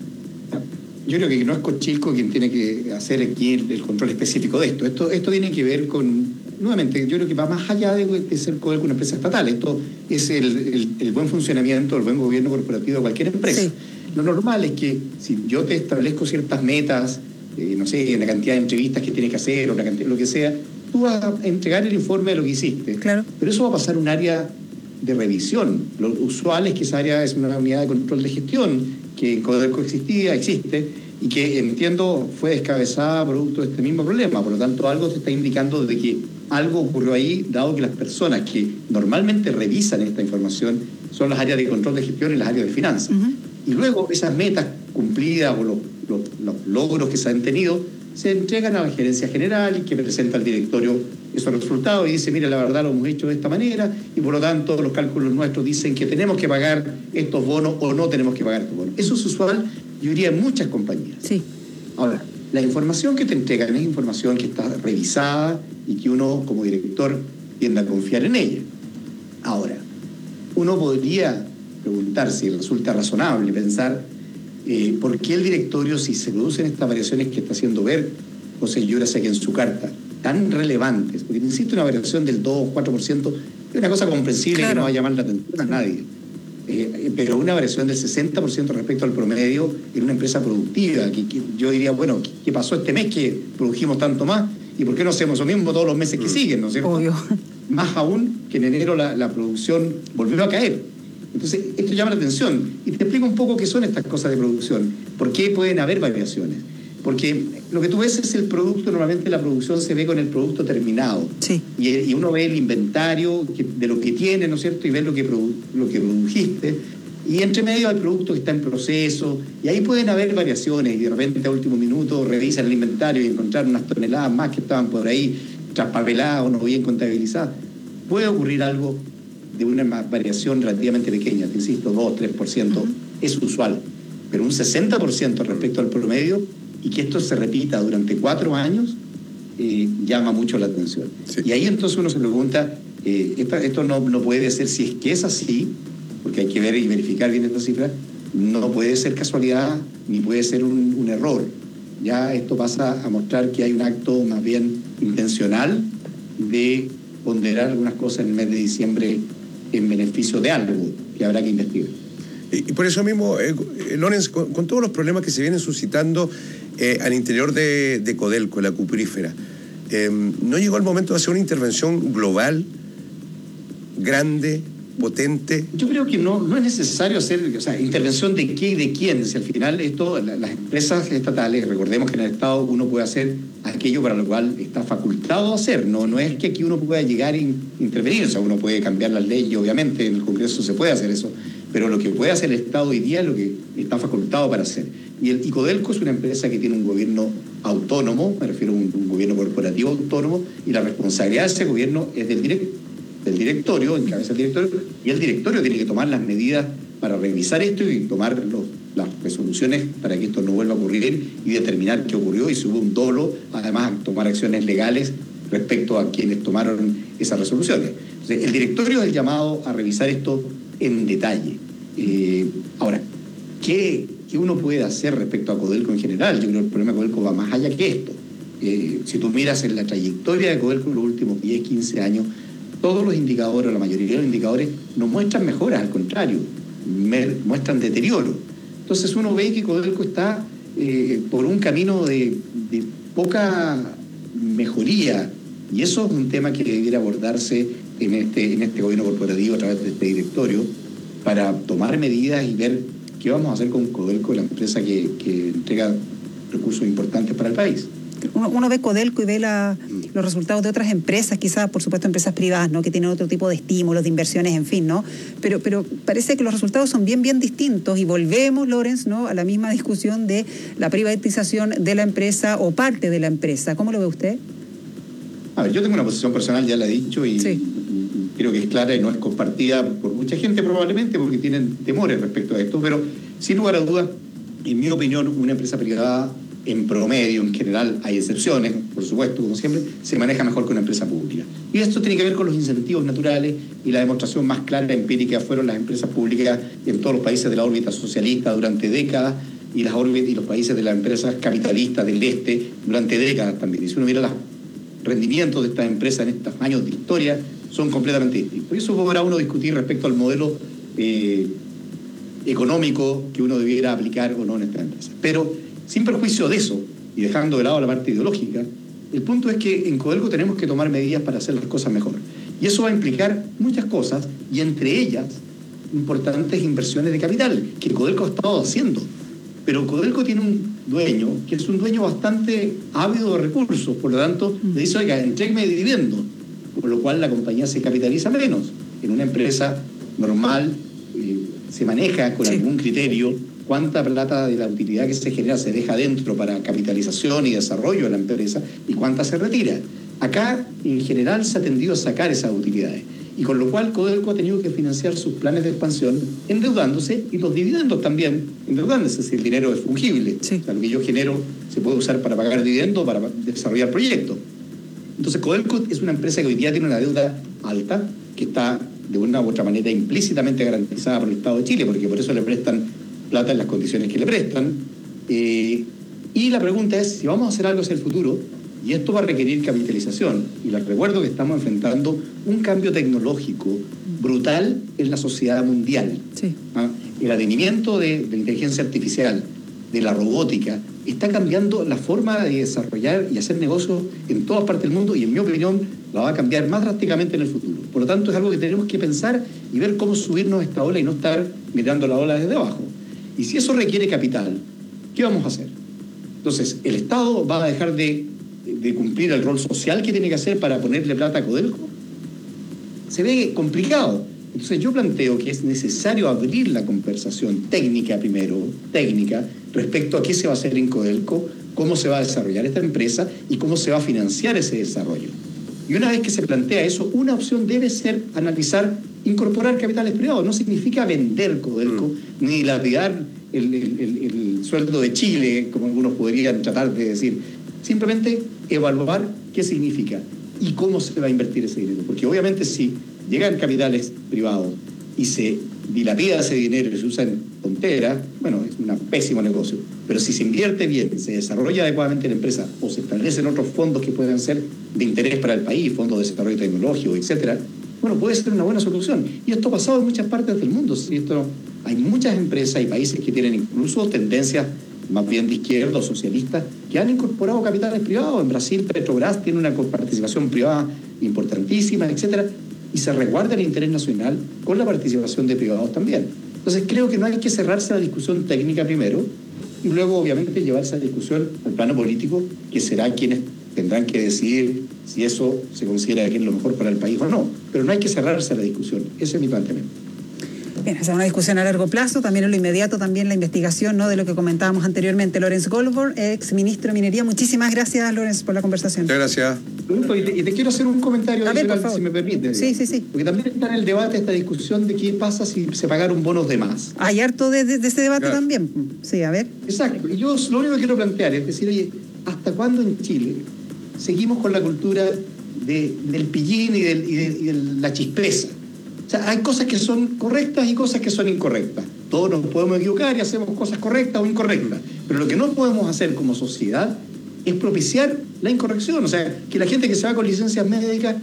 Yo creo que no es Cochilco quien tiene que hacer aquí el control específico de esto. Esto tiene que ver con, nuevamente, yo creo que va más allá de ser Codelco una empresa estatal. Esto es el buen funcionamiento, el buen gobierno corporativo de cualquier empresa. Sí. Lo normal es que si yo te establezco ciertas metas, no sé, la cantidad de entrevistas que tienes que hacer o la cantidad, lo que sea, tú vas a entregar el informe de lo que hiciste. Claro. Pero eso va a pasar a un área de revisión. Lo usual es que esa área es una unidad de control de gestión que en Codelco existe y que, entiendo, fue descabezada producto de este mismo problema. Por lo tanto, algo te está indicando de que algo ocurrió ahí, dado que las personas que normalmente revisan esta información son las áreas de control de gestión y las áreas de finanzas. Y luego esas metas cumplidas o los logros que se han tenido, se entregan a la gerencia general y que presenta al directorio esos resultados y dice, mira, la verdad lo hemos hecho de esta manera y por lo tanto los cálculos nuestros dicen que tenemos que pagar estos bonos o no tenemos que pagar estos bonos. Eso es usual, yo diría, en muchas compañías. Sí. Ahora, la información que te entregan es información que está revisada y que uno como director tiende a confiar en ella. Ahora, uno podría preguntar si resulta razonable pensar por qué el directorio, si se producen estas variaciones que está haciendo ver José Yurasek en su carta, tan relevantes, porque insisto, una variación del 2 o 4% es una cosa comprensible, claro, que no va a llamar la atención a nadie. Pero una variación del 60% respecto al promedio en una empresa productiva, que yo diría, bueno, ¿qué pasó este mes que produjimos tanto más? ¿Y por qué no hacemos lo mismo todos los meses que siguen, no es cierto? Obvio. Más aún que en enero la producción volvió a caer. Entonces, esto llama la atención. Y te explico un poco qué son estas cosas de producción. ¿Por qué pueden haber variaciones? Porque lo que tú ves es el producto, normalmente la producción se ve con el producto terminado. Sí. Y uno ve el inventario de lo que tiene, ¿no es cierto? Y ve lo que produjiste. Y entre medio hay producto que está en proceso. Y ahí pueden haber variaciones. Y de repente a último minuto revisan el inventario y encontraron unas toneladas más que estaban por ahí traspapeladas o no bien contabilizadas. Puede ocurrir algo de una variación relativamente pequeña, te insisto, 2, 3%, es usual. Pero un 60% respecto al promedio, y que esto se repita durante 4 años, llama mucho la atención. Sí. Y ahí entonces uno se pregunta, esto no puede ser, si es que es así, porque hay que ver y verificar bien esta cifra, no puede ser casualidad, ni puede ser un error. Ya esto pasa a mostrar que hay un acto más bien intencional de ponderar algunas cosas en el mes de diciembre en beneficio de algo que habrá que investigar. Y por eso mismo, Lorenz, con todos los problemas que se vienen suscitando al interior de Codelco, la cuprífera, ¿no llegó el momento de hacer una intervención global, grande, potente? Yo creo que no es necesario hacer, o sea, intervención de qué y de quién. Si al final las empresas estatales, recordemos que en el Estado uno puede hacer aquello para lo cual está facultado a hacer. No es que aquí uno pueda llegar e intervenir, o sea, uno puede cambiar las leyes, obviamente, en el Congreso se puede hacer eso, pero lo que puede hacer el Estado hoy día es lo que está facultado para hacer. Y Codelco es una empresa que tiene un gobierno autónomo, me refiero a un gobierno corporativo autónomo, y la responsabilidad de ese gobierno es del directorio, encabeza el directorio, y el directorio tiene que tomar las medidas para revisar esto y tomar las resoluciones para que esto no vuelva a ocurrir y determinar qué ocurrió y si hubo un dolo, además tomar acciones legales respecto a quienes tomaron esas resoluciones. Entonces, el directorio es el llamado a revisar esto en detalle. Ahora, ¿qué uno puede hacer respecto a Codelco en general? Yo creo que el problema de Codelco va más allá que esto. Si tú miras en la trayectoria de Codelco en los últimos 10, 15 años, todos los indicadores, la mayoría de los indicadores, no muestran mejoras, al contrario, muestran deterioro. Entonces uno ve que Codelco está por un camino de poca mejoría, y eso es un tema que debiera abordarse en este gobierno corporativo a través de este directorio para tomar medidas y ver qué vamos a hacer con Codelco, la empresa que entrega recursos importantes para el país. Uno ve Codelco y ve los resultados de otras empresas, quizás, por supuesto, empresas privadas, ¿no?, que tienen otro tipo de estímulos, de inversiones, en fin, ¿no? Pero parece que los resultados son bien distintos y volvemos, Lorenz, ¿no?, a la misma discusión de la privatización de la empresa o parte de la empresa. ¿Cómo lo ve usted? A ver, yo tengo una posición personal, ya la he dicho, y creo que es clara y no es compartida por mucha gente probablemente porque tienen temores respecto a esto, pero sin lugar a dudas, en mi opinión, una empresa privada en promedio, en general, hay excepciones, por supuesto, como siempre, se maneja mejor que una empresa pública. Y esto tiene que ver con los incentivos naturales, y la demostración más clara, empírica, fueron las empresas públicas en todos los países de la órbita socialista durante décadas, y los países de las empresas capitalistas del este durante décadas también. Y si uno mira los rendimientos de estas empresas en estos años de historia, son completamente distintos. Y eso podrá uno discutir respecto al modelo económico que uno debiera aplicar o no en estas empresas. Pero sin perjuicio de eso, y dejando de lado la parte ideológica, el punto es que en Codelco tenemos que tomar medidas para hacer las cosas mejor. Y eso va a implicar muchas cosas, y entre ellas, importantes inversiones de capital, que Codelco ha estado haciendo. Pero Codelco tiene un dueño, que es un dueño bastante ávido de recursos, por lo tanto, le dice, oiga, entrégueme dividendo, por lo cual la compañía se capitaliza menos. En una empresa normal se maneja con algún criterio cuánta plata de la utilidad que se genera se deja dentro para capitalización y desarrollo de la empresa y cuánta se retira. Acá, en general, se ha tendido a sacar esas utilidades. Y con lo cual Codelco ha tenido que financiar sus planes de expansión endeudándose y los dividendos también endeudándose, si el dinero es fungible. Sí. O sea, lo que yo genero se puede usar para pagar dividendos, para desarrollar proyectos. Entonces Codelco es una empresa que hoy día tiene una deuda alta, que está de una u otra manera implícitamente garantizada por el Estado de Chile, porque por eso le prestan plata en las condiciones que le prestan. Y la pregunta es, si vamos a hacer algo hacia el futuro, y esto va a requerir capitalización, y les recuerdo que estamos enfrentando un cambio tecnológico brutal en la sociedad mundial. Sí. El advenimiento de la inteligencia artificial, de la robótica, está cambiando la forma de desarrollar y hacer negocios en todas partes del mundo, y en mi opinión la va a cambiar más drásticamente en el futuro. Por lo tanto, es algo que tenemos que pensar y ver cómo subirnos a esta ola y no estar mirando la ola desde abajo. Y si eso requiere capital, ¿qué vamos a hacer? Entonces, el Estado va a dejar de cumplir el rol social que tiene que hacer para ponerle plata a Codelco. Se ve complicado. Entonces yo planteo que es necesario abrir la conversación técnica primero, respecto a qué se va a hacer en Codelco, cómo se va a desarrollar esta empresa y cómo se va a financiar ese desarrollo. Y una vez que se plantea eso, una opción debe ser analizar, incorporar capitales privados. No significa vender Codelco, ni lapidar el sueldo de Chile, como algunos podrían tratar de decir. Simplemente evaluar qué significa y cómo se va a invertir ese dinero. Porque obviamente si llegan capitales privados y se dilapida ese dinero y se usa en tonteras, bueno, es un pésimo negocio. Pero si se invierte bien, se desarrolla adecuadamente la empresa o se establecen otros fondos que puedan ser de interés para el país, fondos de desarrollo tecnológico, etcétera, bueno, puede ser una buena solución. Y esto ha pasado en muchas partes del mundo. ¿Sí? Hay muchas empresas y países que tienen incluso tendencias más bien de izquierda o socialistas, que han incorporado capitales privados. En Brasil, Petrobras tiene una participación privada importantísima, etcétera, y se resguarda el interés nacional con la participación de privados también. Entonces creo que no hay que cerrarse a la discusión técnica primero y luego obviamente llevarse a la discusión al plano político, que será quienes tendrán que decidir si eso se considera que es lo mejor para el país o no. Pero no hay que cerrarse a la discusión. Ese es mi planteamiento. Bien, esa es una discusión a largo plazo, también en lo inmediato, también la investigación, ¿no?, de lo que comentábamos anteriormente. Lorenz Goldberg, ex ministro de Minería. Muchísimas gracias, Lorenz, por la conversación. Muchas gracias. Y te quiero hacer un comentario adicional, si me permite. Sí. Porque también está en el debate esta discusión de qué pasa si se pagaron bonos de más. Hay harto de ese debate también. Sí, a ver. Exacto. Y yo lo único que quiero plantear es decir, oye, ¿hasta cuándo en Chile seguimos con la cultura del pillín y de la chispeza? O sea, hay cosas que son correctas y cosas que son incorrectas. Todos nos podemos equivocar y hacemos cosas correctas o incorrectas. Pero lo que no podemos hacer como sociedad es propiciar la incorrección. O sea, que la gente que se va con licencias médicas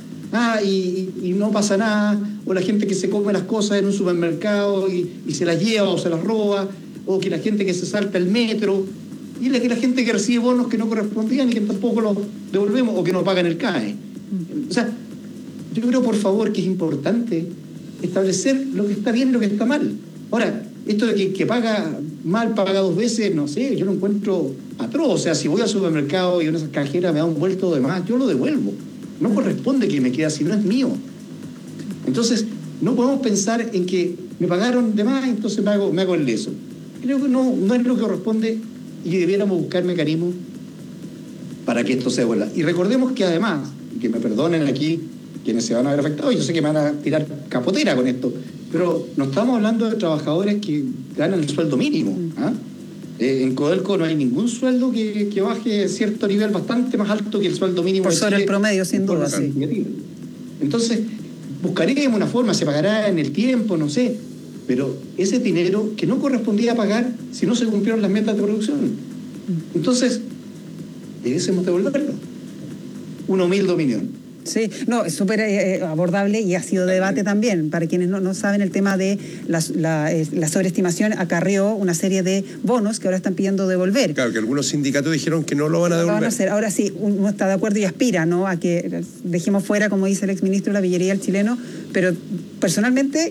y no pasa nada, o la gente que se come las cosas en un supermercado y se las lleva o se las roba, o que la gente que se salta el metro, y la gente que recibe bonos que no correspondían y que tampoco los devolvemos o que no pagan el CAE. O sea, yo creo, por favor, que es importante establecer lo que está bien y lo que está mal. Ahora, esto de que paga mal, paga dos veces, no sé, yo lo encuentro atroz. O sea, si voy al supermercado y una cajera me da un vuelto de más, yo lo devuelvo. No corresponde que me quede así, no es mío. Entonces, no podemos pensar en que me pagaron de más, entonces me hago el leso. Creo que no es lo que corresponde y debiéramos buscar mecanismos para que esto se devuelva. Y recordemos que además, y que me perdonen aquí quienes se van a ver afectados, yo sé que me van a tirar capotera con esto, pero no estamos hablando de trabajadores que ganan el sueldo mínimo. En Codelco no hay ningún sueldo que baje cierto nivel bastante más alto que el sueldo mínimo. Por sobre el promedio, sin duda, sí. Entonces, buscaremos una forma, se pagará en el tiempo, no sé, pero ese dinero que no correspondía pagar si no se cumplieron las metas de producción. Entonces, debiésemos devolverlo. Una humilde opinión. Sí, no, es súper abordable y ha sido debate también. Para quienes no saben, el tema de la sobreestimación acarreó una serie de bonos que ahora están pidiendo devolver. Claro, que algunos sindicatos dijeron que no lo van a devolver. Lo van a hacer. Ahora sí, uno está de acuerdo y aspira, ¿no?, a que dejemos fuera, como dice el exministro, la pillería del chileno, pero personalmente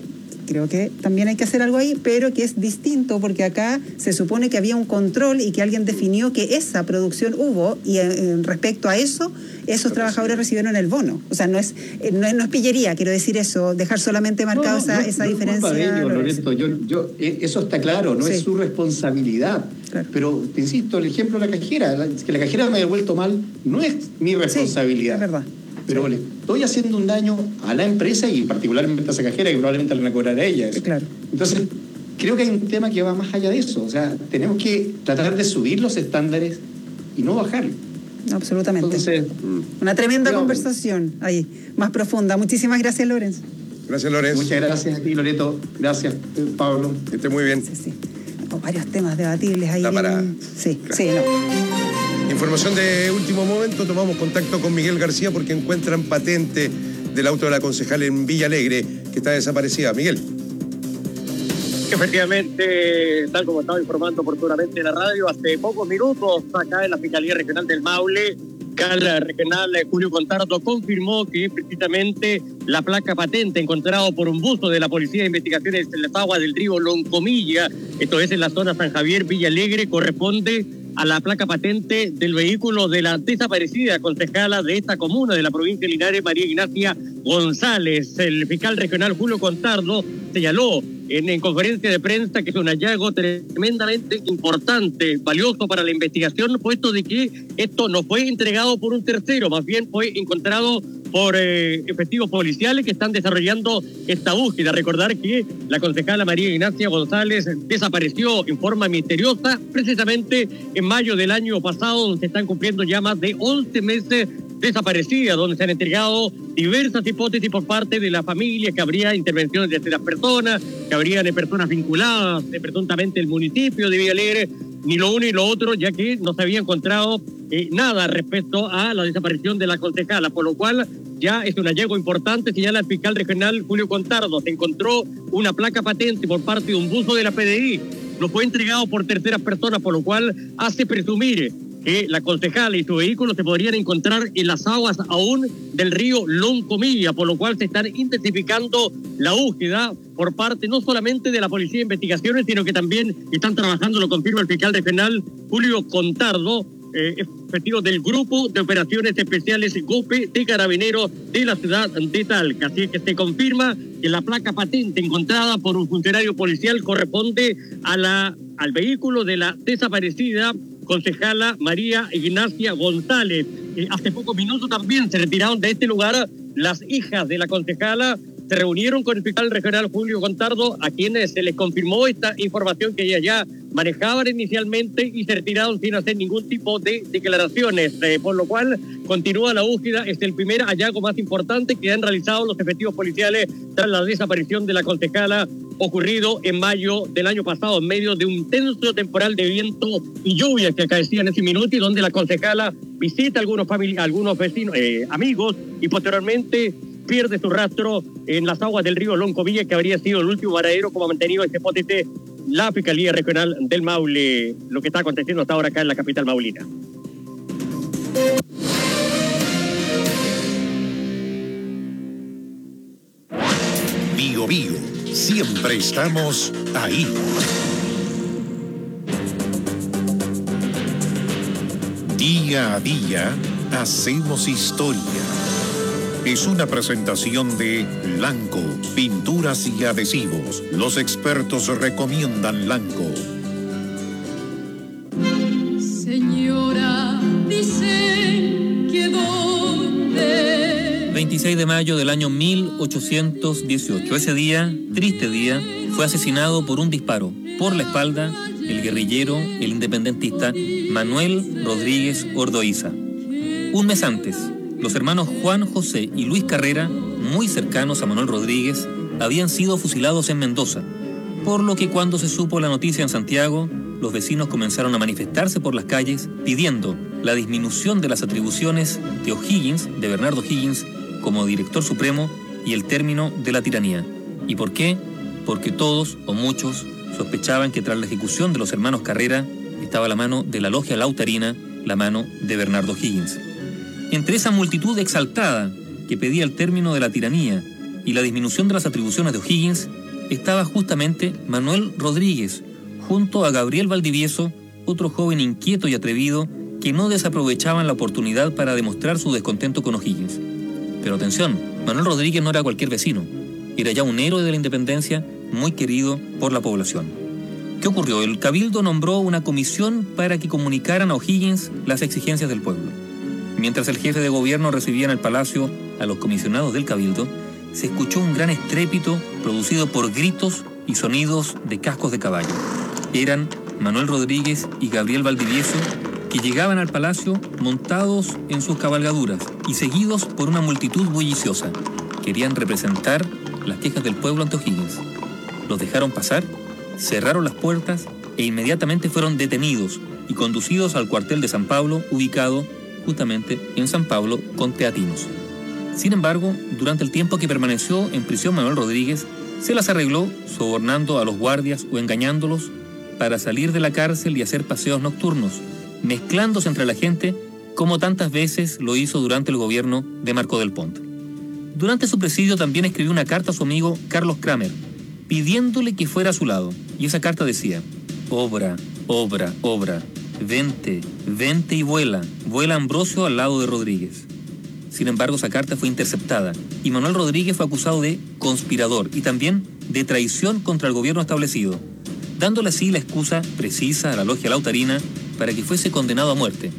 creo que también hay que hacer algo ahí, pero que es distinto porque acá se supone que había un control y que alguien definió que esa producción hubo y respecto a eso, esos trabajadores recibieron el bono. O sea, no es pillería, quiero decir eso, dejar solamente marcado esa diferencia. De ellos, Loreto, eso está claro, no es su responsabilidad. Claro. Pero te insisto, el ejemplo de la cajera, que la cajera me haya devuelto mal, no es mi responsabilidad. Sí, es verdad. Pero le estoy haciendo un daño a la empresa y particularmente a esa cajera que probablemente le van a cobrar a ella. Claro. Entonces, creo que hay un tema que va más allá de eso. O sea, tenemos que tratar de subir los estándares y no bajarlos. Absolutamente. Entonces, una tremenda conversación ahí, más profunda. Muchísimas gracias, Lorenzo. Gracias, Lorenzo. Muchas gracias a ti, Loreto. Gracias, Pablo. Que esté muy bien. Sí. Varios temas debatibles ahí. Sí, claro. Sí, no. Información de último momento, tomamos contacto con Miguel García porque encuentran patente del auto de la concejal en Villa Alegre, que está desaparecida. Miguel. Efectivamente, tal como estaba informando oportunamente en la radio, hace pocos minutos acá en la Fiscalía Regional del Maule, fiscal regional Julio Contardo confirmó que precisamente la placa patente encontrado por un buzo de la Policía de Investigaciones en las aguas del río Loncomilla, esto es en la zona San Javier, Villa Alegre, corresponde a la placa patente del vehículo de la desaparecida concejala de esta comuna de la provincia de Linares, María Ignacia González. El fiscal regional Julio Contardo señaló en conferencia de prensa que es un hallazgo tremendamente importante, valioso para la investigación, puesto de que esto no fue entregado por un tercero, más bien fue encontrado por efectivos policiales que están desarrollando esta búsqueda. Recordar que la concejala María Ignacia González desapareció en forma misteriosa precisamente en mayo del año pasado, donde se están cumpliendo ya más de 11 meses desaparecida, donde se han entregado diversas hipótesis por parte de la familia, que habría intervenciones de terceras personas, que habrían personas vinculadas presuntamente el municipio de Villa Alegre, ni lo uno ni lo otro, ya que no se había encontrado nada respecto a la desaparición de la concejala, por lo cual ya es un hallazgo importante, señala el fiscal regional Julio Contardo. Se encontró una placa patente por parte de un buzo de la PDI, no fue entregado por terceras personas, por lo cual hace presumir que la concejala y su vehículo se podrían encontrar en las aguas aún del río Loncomilla, por lo cual se están intensificando la búsqueda por parte no solamente de la Policía de Investigaciones, sino que también están trabajando, lo confirma el fiscal regional Julio Contardo, efectivos del Grupo de Operaciones Especiales GOPE de Carabineros de la ciudad de Talca. Así es que se confirma que la placa patente encontrada por un funcionario policial corresponde al vehículo de la desaparecida concejala María Ignacia González. Hace pocos minutos también se retiraron de este lugar las hijas de la concejala, se reunieron con el fiscal regional Julio Contardo, a quienes se les confirmó esta información que ellas ya manejaban inicialmente y se retiraron sin hacer ningún tipo de declaraciones, por lo cual continúa la búsqueda. Es el primer hallazgo más importante que han realizado los efectivos policiales tras la desaparición de la concejala ocurrido en mayo del año pasado, en medio de un intenso temporal de viento y lluvia que acaecía en ese minuto, y donde la concejala visita a algunos vecinos, amigos, y posteriormente pierde su rastro en las aguas del río Loncomilla, que habría sido el último varadero, como ha mantenido esta hipótesis la Fiscalía Regional del Maule, lo que está aconteciendo hasta ahora acá en la capital maulina. Bio Bio, siempre estamos ahí. Día a día hacemos historia. Es una presentación de Lanco, pinturas y adhesivos. Los expertos recomiendan Lanco. Señora, dicen que dónde. 26 de mayo del año 1818. Ese día, triste día, fue asesinado por un disparo por la espalda el guerrillero, el independentista Manuel Rodríguez Ordóiza. Un mes antes, los hermanos Juan José y Luis Carrera, muy cercanos a Manuel Rodríguez, habían sido fusilados en Mendoza, por lo que cuando se supo la noticia en Santiago, los vecinos comenzaron a manifestarse por las calles pidiendo la disminución de las atribuciones de O'Higgins, de Bernardo O'Higgins, como director supremo y el término de la tiranía. ¿Y por qué? Porque todos o muchos sospechaban que tras la ejecución de los hermanos Carrera estaba la mano de la logia lautarina, la mano de Bernardo O'Higgins. Entre esa multitud exaltada que pedía el término de la tiranía y la disminución de las atribuciones de O'Higgins, estaba justamente Manuel Rodríguez, junto a Gabriel Valdivieso, otro joven inquieto y atrevido que no desaprovechaban la oportunidad para demostrar su descontento con O'Higgins. Pero atención, Manuel Rodríguez no era cualquier vecino, era ya un héroe de la independencia muy querido por la población. ¿Qué ocurrió? El Cabildo nombró una comisión para que comunicaran a O'Higgins las exigencias del pueblo. Mientras el jefe de gobierno recibía en el palacio a los comisionados del Cabildo, se escuchó un gran estrépito producido por gritos y sonidos de cascos de caballo. Eran Manuel Rodríguez y Gabriel Valdivieso, que llegaban al palacio montados en sus cabalgaduras y seguidos por una multitud bulliciosa. Querían representar las quejas del pueblo ante O'Higgins. Los dejaron pasar, cerraron las puertas e inmediatamente fueron detenidos y conducidos al cuartel de San Pablo, ubicado justamente en San Pablo con Teatinos. Sin embargo, durante el tiempo que permaneció en prisión Manuel Rodríguez, se las arregló sobornando a los guardias o engañándolos para salir de la cárcel y hacer paseos nocturnos, mezclándose entre la gente como tantas veces lo hizo durante el gobierno de Marco del Pont. Durante su presidio también escribió una carta a su amigo Carlos Kramer, pidiéndole que fuera a su lado, y esa carta decía: obra, obra, obra, vente, vente y vuela, vuela Ambrosio al lado de Rodríguez. Sin embargo, esa carta fue interceptada y Manuel Rodríguez fue acusado de conspirador y también de traición contra el gobierno establecido, dándole así la excusa precisa a la logia lautarina para que fuese condenado a muerte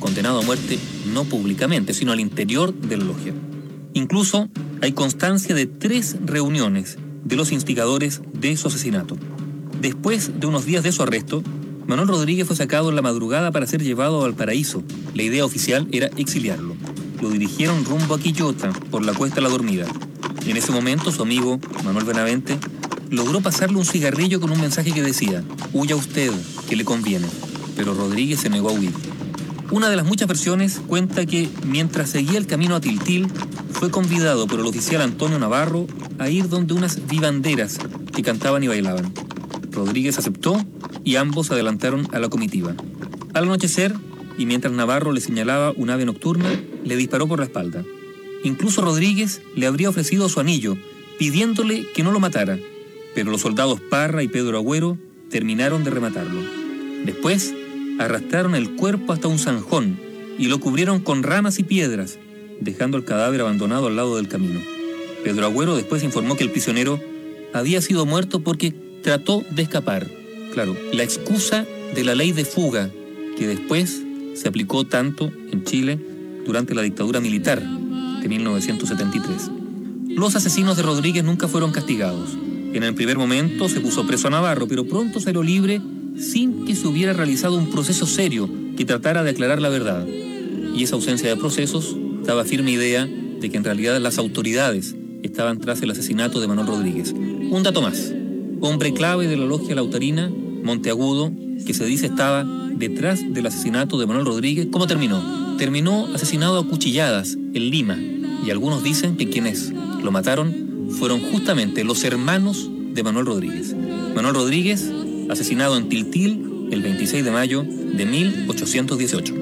no públicamente, sino al interior de la logia. Incluso hay constancia de 3 reuniones de los instigadores de su asesinato. Después de unos días de su arresto, Manuel Rodríguez fue sacado en la madrugada para ser llevado a Valparaíso. La idea oficial era exiliarlo. Lo dirigieron rumbo a Quillota, por la Cuesta La Dormida. En ese momento, su amigo, Manuel Benavente, logró pasarle un cigarrillo con un mensaje que decía: huya usted, que le conviene. Pero Rodríguez se negó a huir. Una de las muchas versiones cuenta que, mientras seguía el camino a Tiltil, fue convidado por el oficial Antonio Navarro a ir donde unas vivanderas que cantaban y bailaban. Rodríguez aceptó y ambos se adelantaron a la comitiva. Al anochecer, y mientras Navarro le señalaba un ave nocturna, le disparó por la espalda. Incluso Rodríguez le habría ofrecido su anillo, pidiéndole que no lo matara, pero los soldados Parra y Pedro Agüero terminaron de rematarlo. Después, arrastraron el cuerpo hasta un zanjón y lo cubrieron con ramas y piedras, dejando el cadáver abandonado al lado del camino. Pedro Agüero después informó que el prisionero había sido muerto porque trató de escapar. Claro, la excusa de la ley de fuga, que después se aplicó tanto en Chile durante la dictadura militar de 1973. Los asesinos de Rodríguez nunca fueron castigados. En el primer momento se puso preso a Navarro, pero pronto salió libre sin que se hubiera realizado un proceso serio que tratara de aclarar la verdad. Y esa ausencia de procesos daba firme idea de que en realidad las autoridades estaban tras el asesinato de Manuel Rodríguez. Un dato más: hombre clave de la logia lautarina, Monteagudo, que se dice estaba detrás del asesinato de Manuel Rodríguez. ¿Cómo terminó? Terminó asesinado a cuchilladas en Lima, y algunos dicen que quienes lo mataron fueron justamente los hermanos de Manuel Rodríguez. Manuel Rodríguez, asesinado en Tiltil el 26 de mayo de 1818.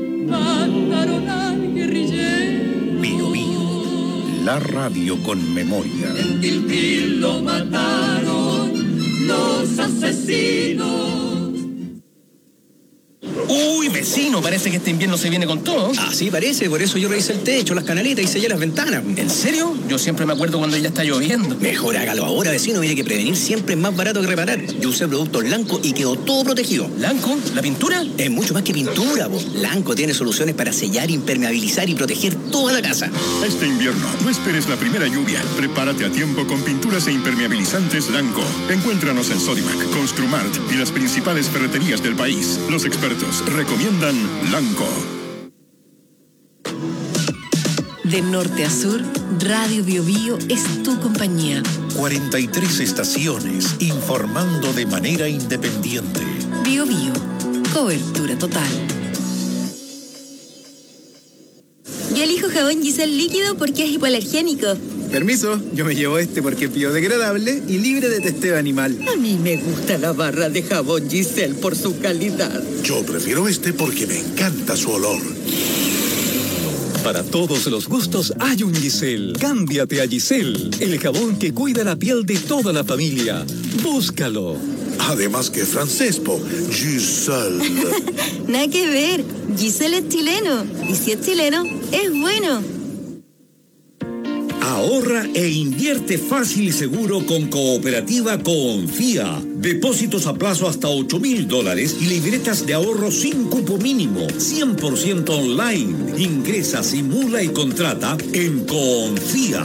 Bio Bio, la radio con memoria. En Tiltil lo mataron los asesinos. Uy, vecino, parece que este invierno se viene con todo. Ah, sí, parece. Por eso yo revisé el techo, las canaletas y sellé las ventanas. ¿En serio? Yo siempre me acuerdo cuando ya está lloviendo. Mejor hágalo ahora, vecino. Mire que prevenir siempre es más barato que reparar. Yo usé productos Lanco y quedó todo protegido. ¿Lanco? ¿La pintura? Es mucho más que pintura, po. Lanco tiene soluciones para sellar, impermeabilizar y proteger toda la casa. Este invierno, no esperes la primera lluvia. Prepárate a tiempo con pinturas e impermeabilizantes Lanco. Encuéntranos en Sodimac, Construmart y las principales ferreterías del país. Los expertos recomiendan Lanco. De norte a sur, Radio Bio Bio es tu compañía. 43 estaciones informando de manera independiente. Bio Bio, cobertura total. Yo elijo jabón Giselle líquido porque es hipoalergénico. Permiso, yo me llevo este porque es biodegradable y libre de testeo animal. A mí me gusta la barra de jabón Giselle por su calidad. Yo prefiero este porque me encanta su olor. Para todos los gustos hay un Giselle. Cámbiate a Giselle, el jabón que cuida la piel de toda la familia. Búscalo. Además que es francés, po. Giselle. Nada que ver. Giselle es chileno. Y si es chileno, es bueno. Ahorra e invierte fácil y seguro con Cooperativa Confía. Depósitos a plazo hasta $8,000 y libretas de ahorro sin cupo mínimo. 100% online. Ingresa, simula y contrata en Confía.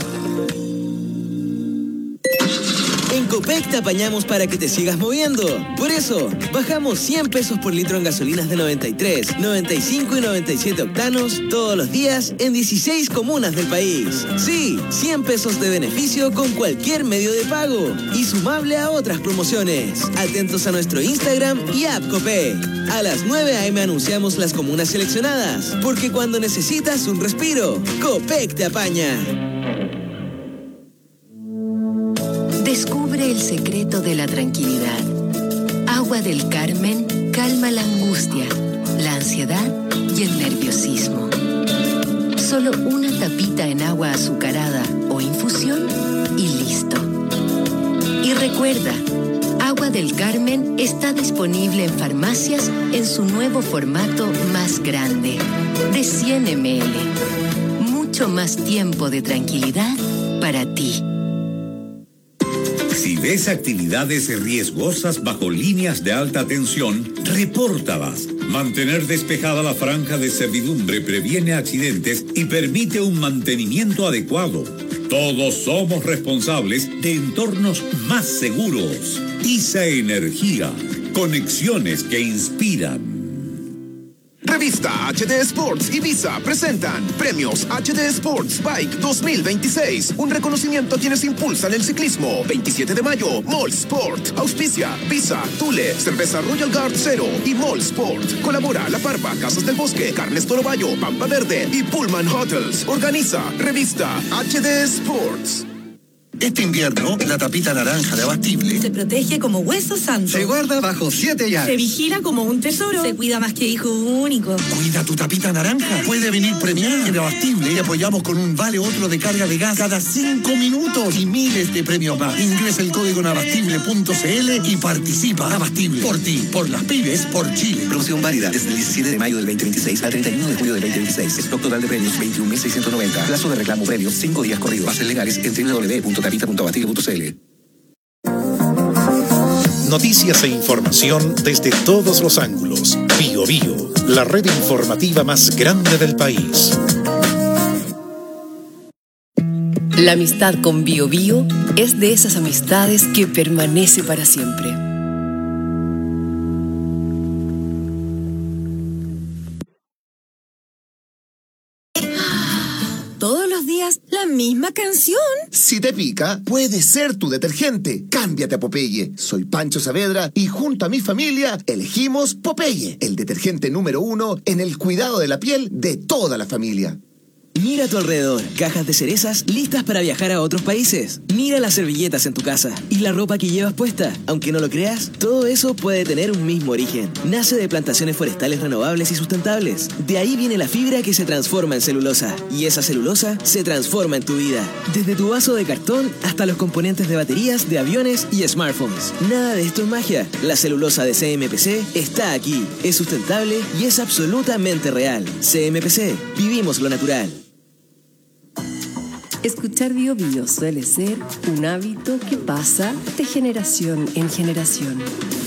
En Copec te apañamos para que te sigas moviendo. Por eso, bajamos 100 pesos por litro en gasolinas de 93, 95 y 97 octanos todos los días en 16 comunas del país. Sí, 100 pesos de beneficio con cualquier medio de pago y sumable a otras promociones. Atentos a nuestro Instagram y app Copec. A las 9 a.m. anunciamos las comunas seleccionadas, porque cuando necesitas un respiro, Copec te apaña. Descubre el secreto de la tranquilidad. Agua del Carmen calma la angustia, la ansiedad y el nerviosismo. Solo una tapita en agua azucarada o infusión y listo. Y recuerda, Agua del Carmen está disponible en farmacias en su nuevo formato más grande, de 100 ml. Mucho más tiempo de tranquilidad para ti. Si ves actividades riesgosas bajo líneas de alta tensión, repórtalas. Mantener despejada la franja de servidumbre previene accidentes y permite un mantenimiento adecuado. Todos somos responsables de entornos más seguros. ISA Energía. Conexiones que inspiran. Revista HD Sports y Visa presentan Premios HD Sports Bike 2026. Un reconocimiento a quienes impulsan el ciclismo. 27 de mayo, Mall Sport. Auspicia, Visa, Thule, Cerveza Royal Guard Zero y Mall Sport. Colabora La Parva, Casas del Bosque, Carnes Toro Bayo, Pampa Verde y Pullman Hotels. Organiza Revista HD Sports. Este invierno, la tapita naranja de Abastible Se protege como hueso santo. se guarda bajo 7 llaves. Se vigila como un tesoro. Se cuida más que hijo único. Cuida tu tapita naranja. Puede venir premiada en Abastible y apoyamos con un vale otro de carga de gas cada 5 minutos y miles de premios más. Ingresa el código en abastible.cl y participa. Abastible. Por ti, por las pymes, por Chile. Promoción válida desde el 17 de mayo del 2026 al 31 de julio del 2026. Stock total de premios 21.690. Plazo de reclamo premios 5 días corridos. Bases legales en www.tapita.abastible.cl. Noticias e información desde todos los ángulos. Bio Bio, la red informativa más grande del país. La amistad con Bio Bio es de esas amistades que permanece para siempre. Todos los días la misma canción. Si te pica, puede ser tu detergente. Cámbiate a Popeye. Soy Pancho Saavedra y junto a mi familia elegimos Popeye, el detergente número 1 en el cuidado de la piel de toda la familia. Mira a tu alrededor, cajas de cerezas listas para viajar a otros países. Mira las servilletas en tu casa y la ropa que llevas puesta. Aunque no lo creas, todo eso puede tener un mismo origen. Nace de plantaciones forestales renovables y sustentables. De ahí viene la fibra que se transforma en celulosa. Y esa celulosa se transforma en tu vida. Desde tu vaso de cartón hasta los componentes de baterías, de aviones y smartphones. Nada de esto es magia. La celulosa de CMPC está aquí. Es sustentable y es absolutamente real. CMPC. Vivimos lo natural. Escuchar Bio Bio suele ser un hábito que pasa de generación en generación.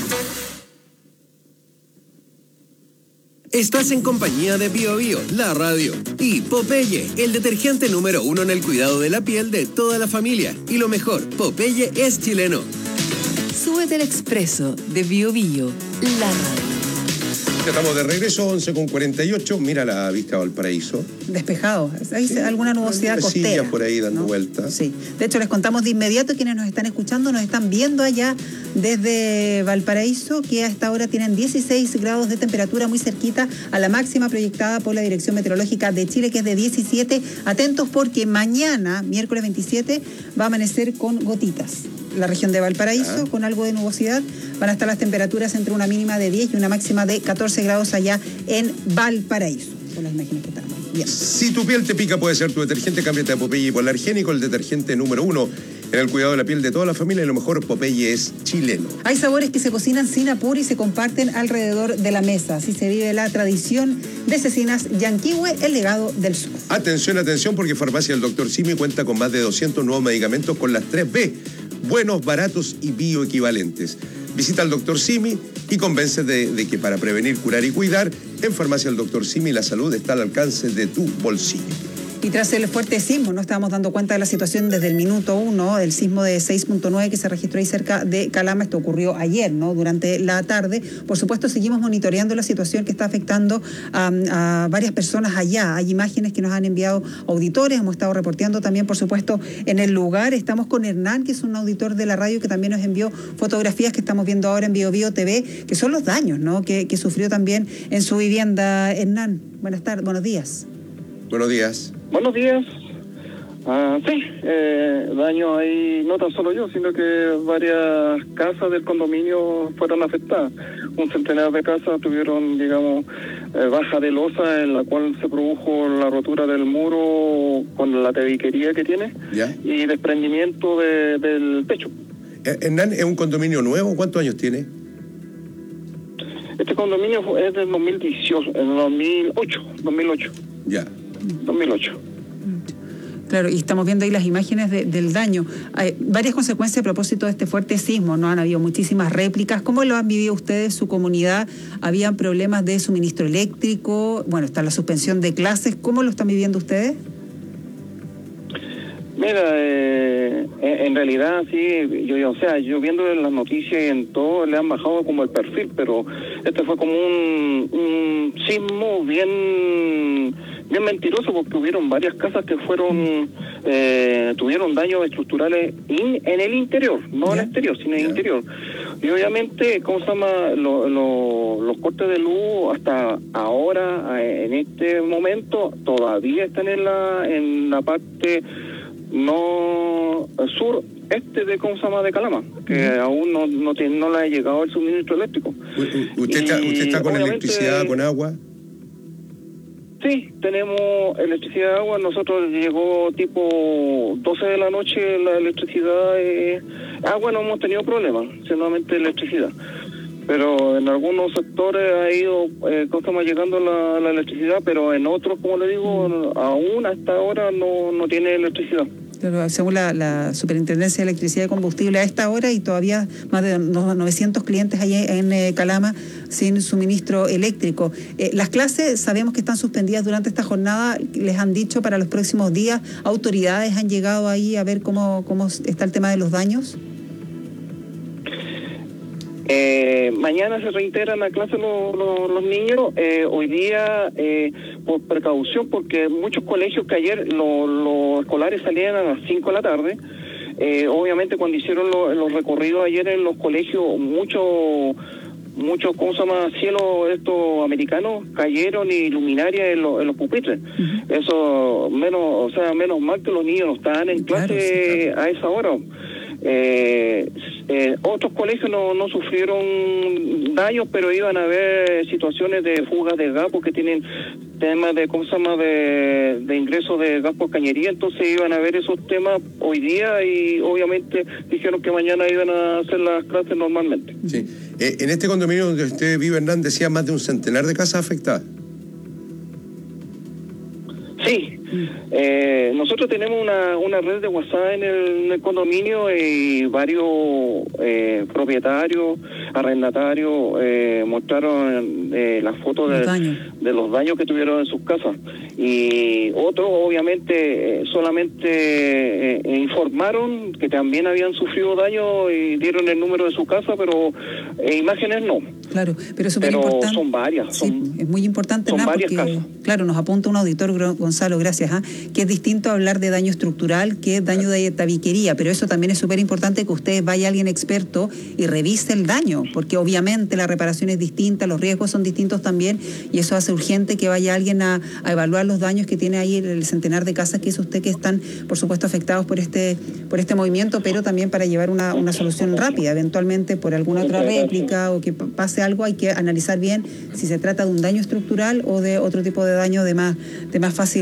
Estás en compañía de Bio Bio, la radio, y Popeye, el detergente número 1 en el cuidado de la piel de toda la familia. Y lo mejor, Popeye es chileno. Súbete al expreso de Bio Bio, la radio. Estamos de regreso, 11:48. Mira la vista a Valparaíso. Despejado. Hay alguna nubosidad costera, por ahí dando vueltas. Sí. De hecho, les contamos de inmediato, quienes nos están escuchando, nos están viendo allá desde Valparaíso, que a esta hora tienen 16 grados de temperatura, muy cerquita a la máxima proyectada por la Dirección Meteorológica de Chile, que es de 17. Atentos porque mañana, miércoles 27, va a amanecer con gotitas. La región de Valparaíso, con algo de nubosidad, van a estar las temperaturas entre una mínima de 10 y una máxima de 14 grados allá en Valparaíso. Son las imágenes que están ahí. Bien. Si tu piel te pica, puede ser tu detergente. Cámbiate a Popeye Hipoalergénico, el detergente número 1 en el cuidado de la piel de toda la familia y lo mejor, Popeye es chileno. Hay sabores que se cocinan sin apuro y se comparten alrededor de la mesa. Así se vive la tradición de Cecinas Yanquihue, el legado del sur. Atención, atención, porque Farmacia del Dr. Simi cuenta con más de 200 nuevos medicamentos con las 3B, buenos, baratos y bioequivalentes. Visita al Dr. Simi y convéncete de que para prevenir, curar y cuidar, en Farmacia del Dr. Simi la salud está al alcance de tu bolsillo. Y tras el fuerte sismo, nos estábamos dando cuenta de la situación desde el minuto 1, el sismo de 6.9 que se registró ahí cerca de Calama. Esto ocurrió ayer, ¿no? Durante la tarde. Por supuesto, seguimos monitoreando la situación que está afectando a varias personas allá. Hay imágenes que nos han enviado auditores, hemos estado reporteando también, por supuesto, en el lugar. Estamos con Hernán, que es un auditor de la radio, que también nos envió fotografías que estamos viendo ahora en Bio TV, que son los daños, ¿no? que sufrió también en su vivienda. Hernán, buenas tardes, buenos días. Buenos días. Buenos días. Sí, daño ahí, no tan solo yo, sino que varias casas del condominio fueron afectadas. Un centenar de casas tuvieron, digamos, baja de losa, en la cual se produjo la rotura del muro con la tabiquería que tiene. ¿Ya? Y desprendimiento del techo. Hernán, ¿es un condominio nuevo? ¿Cuántos años tiene? Este condominio es del 2008. Ya. 2008. Claro, y estamos viendo ahí las imágenes del daño. Hay varias consecuencias a propósito de este fuerte sismo, ¿no? Han habido muchísimas réplicas. ¿Cómo lo han vivido ustedes, su comunidad? ¿Habían problemas de suministro eléctrico? Bueno, está la suspensión de clases. ¿Cómo lo están viviendo ustedes? Mira, en realidad sí, yo viendo en las noticias y en todo, le han bajado como el perfil, pero este fue como un sismo bien mentiroso, porque hubieron varias casas que tuvieron daños estructurales en el interior, no en el exterior, sino en el interior. Y obviamente, ¿cómo se llama? Los cortes de luz hasta ahora, en este momento, todavía están en la parte no sureste de, ¿cómo se llama?, de Calama, que aún no le ha llegado el suministro eléctrico. ¿Usted está con electricidad, con agua? Sí, tenemos electricidad y agua. Nosotros llegó tipo 12 de la noche la electricidad. Agua no hemos tenido problemas, solamente electricidad. Pero en algunos sectores ha ido llegando la electricidad, pero en otros, como le digo, aún hasta ahora no tiene electricidad. Pero según la Superintendencia de Electricidad y Combustible, a esta hora y todavía más de 900 clientes allí en Calama sin suministro eléctrico. Las clases sabemos que están suspendidas durante esta jornada. ¿Les han dicho para los próximos días? ¿Autoridades han llegado ahí a ver cómo está el tema de los daños? Mañana se reintegran a clase los niños. Hoy día, por precaución, porque muchos colegios que ayer los escolares salían a las 5 de la tarde, obviamente cuando hicieron los recorridos ayer en los colegios, muchos ¿cómo se llama?, cielos estos americanos cayeron y luminarias en los pupitres. Eso menos mal que los niños no estaban en clase a esa hora. Otros colegios no sufrieron daños, pero iban a haber situaciones de fugas de gas, porque tienen temas de, ¿cómo se llama?, de ingreso de gas por cañería. Entonces iban a haber esos temas hoy día, y obviamente dijeron que mañana iban a hacer las clases normalmente. Sí. En este condominio donde usted vive, Hernán, decía más de un centenar de casas afectadas. Sí, nosotros tenemos una red de WhatsApp en el condominio, y varios propietarios, arrendatarios mostraron las fotos de los daños que tuvieron en sus casas, y otros obviamente solamente informaron que también habían sufrido daño y dieron el número de su casa, pero imágenes no. Claro, pero es súper importante. Son varias. Es muy importante, son varias porque, casas. Claro, nos apunta un auditor, Gonzalo, gracias, que es distinto hablar de daño estructural que daño de tabiquería, pero eso también es súper importante, que usted vaya a alguien experto y revise el daño, porque obviamente la reparación es distinta, los riesgos son distintos también, y eso hace urgente que vaya alguien a evaluar los daños que tiene ahí el centenar de casas que hizo usted, que están, por supuesto, afectados por este movimiento, pero también para llevar una solución rápida, eventualmente por alguna otra réplica o que pase algo, hay que analizar bien si se trata de un daño estructural o de otro tipo de daño de más fácil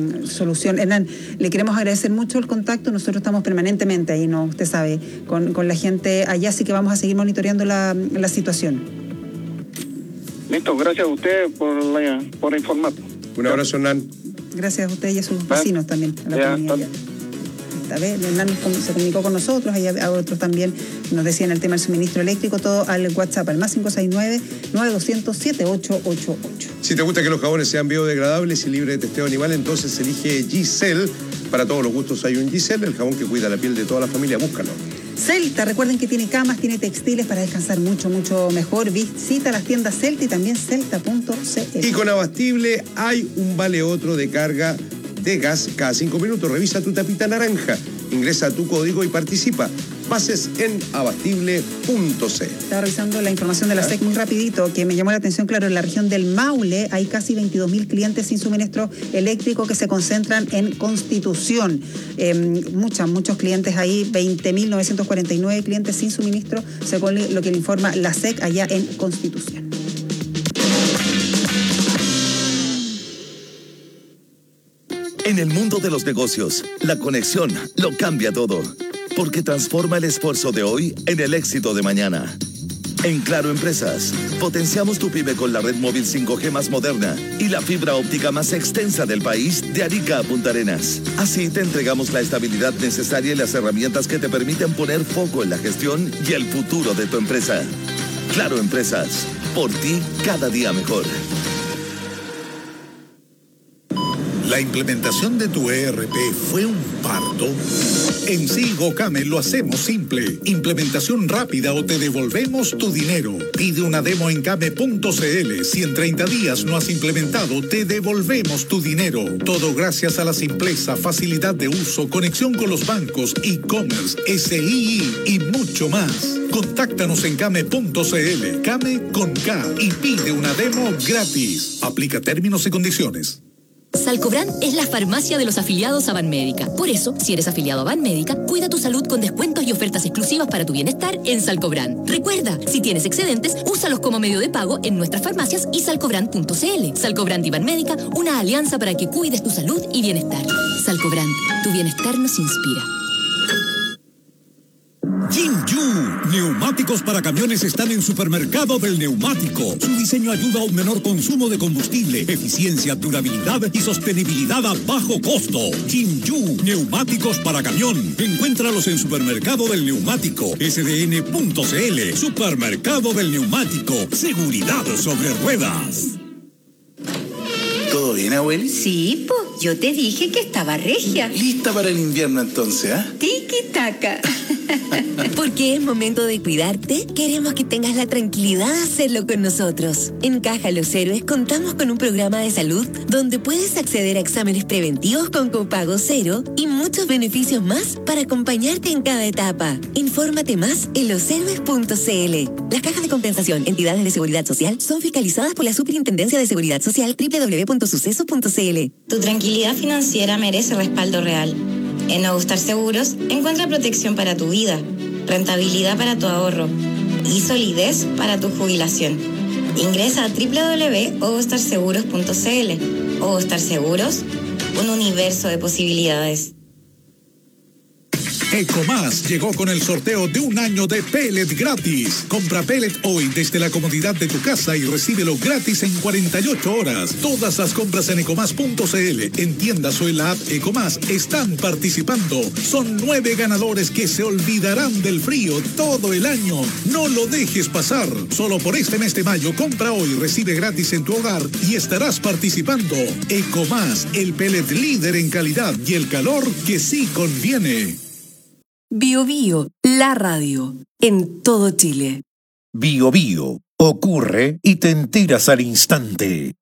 solución. Hernán, le queremos agradecer mucho el contacto. Nosotros estamos permanentemente ahí, ¿no? Usted sabe, con la gente allá, así que vamos a seguir monitoreando la situación. Listo, gracias a usted por informar. Un abrazo, Hernán. Gracias a usted y a sus vecinos también. A la comunidad. Esta vez Hernán se comunicó con nosotros, a otros también nos decían el tema del suministro eléctrico, todo al WhatsApp, al más 569-9200-7888. Si te gusta que los jabones sean biodegradables y libres de testeo animal, entonces elige Giselle. Para todos los gustos hay un Giselle, el jabón que cuida la piel de toda la familia, búscalo. Celta, recuerden que tiene camas, tiene textiles para descansar mucho mejor. Visita las tiendas Celta y también celta.cl. Y con Abastible hay un vale otro de carga de gas cada 5 minutos. Revisa tu tapita naranja, ingresa tu código y participa. Bases en abastible.cl. Estaba revisando la información de la SEC muy rapidito, que me llamó la atención, claro, en la región del Maule hay casi 22.000 clientes sin suministro eléctrico que se concentran en Constitución. Muchos clientes ahí, 20.949 clientes sin suministro, según lo que le informa la SEC allá en Constitución. En el mundo de los negocios, la conexión lo cambia todo, porque transforma el esfuerzo de hoy en el éxito de mañana. En Claro Empresas, potenciamos tu pyme con la red móvil 5G más moderna y la fibra óptica más extensa del país, de Arica a Punta Arenas. Así te entregamos la estabilidad necesaria y las herramientas que te permiten poner foco en la gestión y el futuro de tu empresa. Claro Empresas, por ti cada día mejor. ¿La implementación de tu ERP fue un parto? En Sigo Came lo hacemos simple. Implementación rápida o te devolvemos tu dinero. Pide una demo en came.cl. Si en 30 días no has implementado, te devolvemos tu dinero. Todo gracias a la simpleza, facilidad de uso, conexión con los bancos, e-commerce, SII y mucho más. Contáctanos en came.cl. Came con K y pide una demo gratis. Aplica términos y condiciones. Salcobran es la farmacia de los afiliados a Banmédica. Por eso, si eres afiliado a Banmédica, cuida tu salud con descuentos y ofertas exclusivas para tu bienestar en Salcobran. Recuerda, si tienes excedentes, úsalos como medio de pago en nuestras farmacias y salcobran.cl. Salcobran y Banmédica, una alianza para que cuides tu salud y bienestar. Salcobran, tu bienestar nos inspira. Jinju, neumáticos para camiones están en Supermercado del Neumático. Su diseño ayuda a un menor consumo de combustible, eficiencia, durabilidad y sostenibilidad a bajo costo. Jinju, neumáticos para camión. Encuéntralos en Supermercado del Neumático, sdn.cl. Supermercado del Neumático, seguridad sobre ruedas. ¿Todo bien, abueli? Sí, po, yo te dije que estaba regia. ¿Lista para el invierno entonces, ah? Tiki-taka. Porque es momento de cuidarte, queremos que tengas la tranquilidad de hacerlo con nosotros. En Caja Los Héroes contamos con un programa de salud donde puedes acceder a exámenes preventivos con copago cero y muchos beneficios más para acompañarte en cada etapa. Infórmate más en loshéroes.cl. Las cajas de compensación, entidades de seguridad social, son fiscalizadas por la Superintendencia de Seguridad Social www.sucesos.cl. Tu tranquilidad financiera merece respaldo real. En Ogustar Seguros encuentra protección para tu vida, rentabilidad para tu ahorro y solidez para tu jubilación. Ingresa a www.ogustarseguros.cl. Ogustar Seguros, un universo de posibilidades. Ecomás llegó con el sorteo de un año de pellet gratis. Compra pellet hoy desde la comodidad de tu casa y recíbelo gratis en 48 horas. Todas las compras en ecomás.cl, en tiendas o en la app Ecomás están participando. Son 9 ganadores que se olvidarán del frío todo el año. No lo dejes pasar. Solo por este mes de mayo, compra hoy, recibe gratis en tu hogar y estarás participando. Ecomás, el pellet líder en calidad y el calor que sí conviene. Bio Bio, la radio, en todo Chile. Bio Bio, ocurre y te enteras al instante.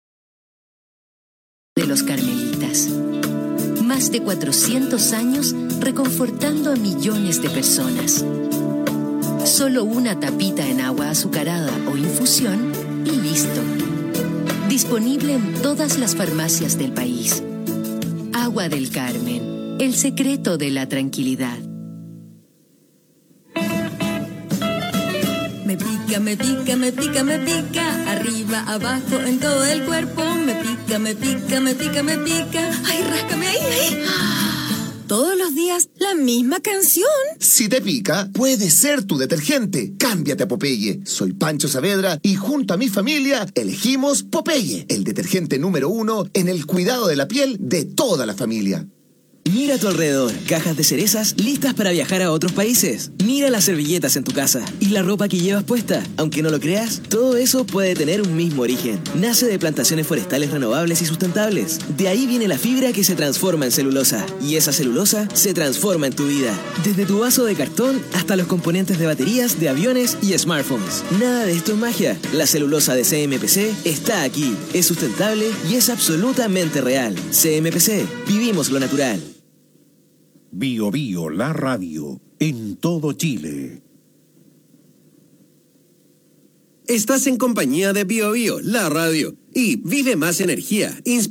De los Carmelitas. Más de 400 años reconfortando a millones de personas. Solo una tapita en agua azucarada o infusión y listo. Disponible en todas las farmacias del país. Agua del Carmen, el secreto de la tranquilidad. Me pica, me pica, me pica, me pica. Arriba, abajo, en todo el cuerpo. Me pica, me pica, me pica, me pica. Ay, ráscame ahí, ahí. Todos los días, la misma canción. Si te pica, puede ser tu detergente. Cámbiate a Popeye. Soy Pancho Saavedra y junto a mi familia elegimos Popeye, el detergente número 1 en el cuidado de la piel de toda la familia. Mira a tu alrededor, cajas de cerezas listas para viajar a otros países. Mira las servilletas en tu casa y la ropa que llevas puesta. Aunque no lo creas, todo eso puede tener un mismo origen. Nace de plantaciones forestales renovables y sustentables. De ahí viene la fibra que se transforma en celulosa. Y esa celulosa se transforma en tu vida. Desde tu vaso de cartón hasta los componentes de baterías, de aviones y smartphones. Nada de esto es magia. La celulosa de CMPC está aquí. Es sustentable y es absolutamente real. CMPC, vivimos lo natural. Bio Bio, la radio, en todo Chile. Estás en compañía de Bio Bio, la radio, y vive más energía.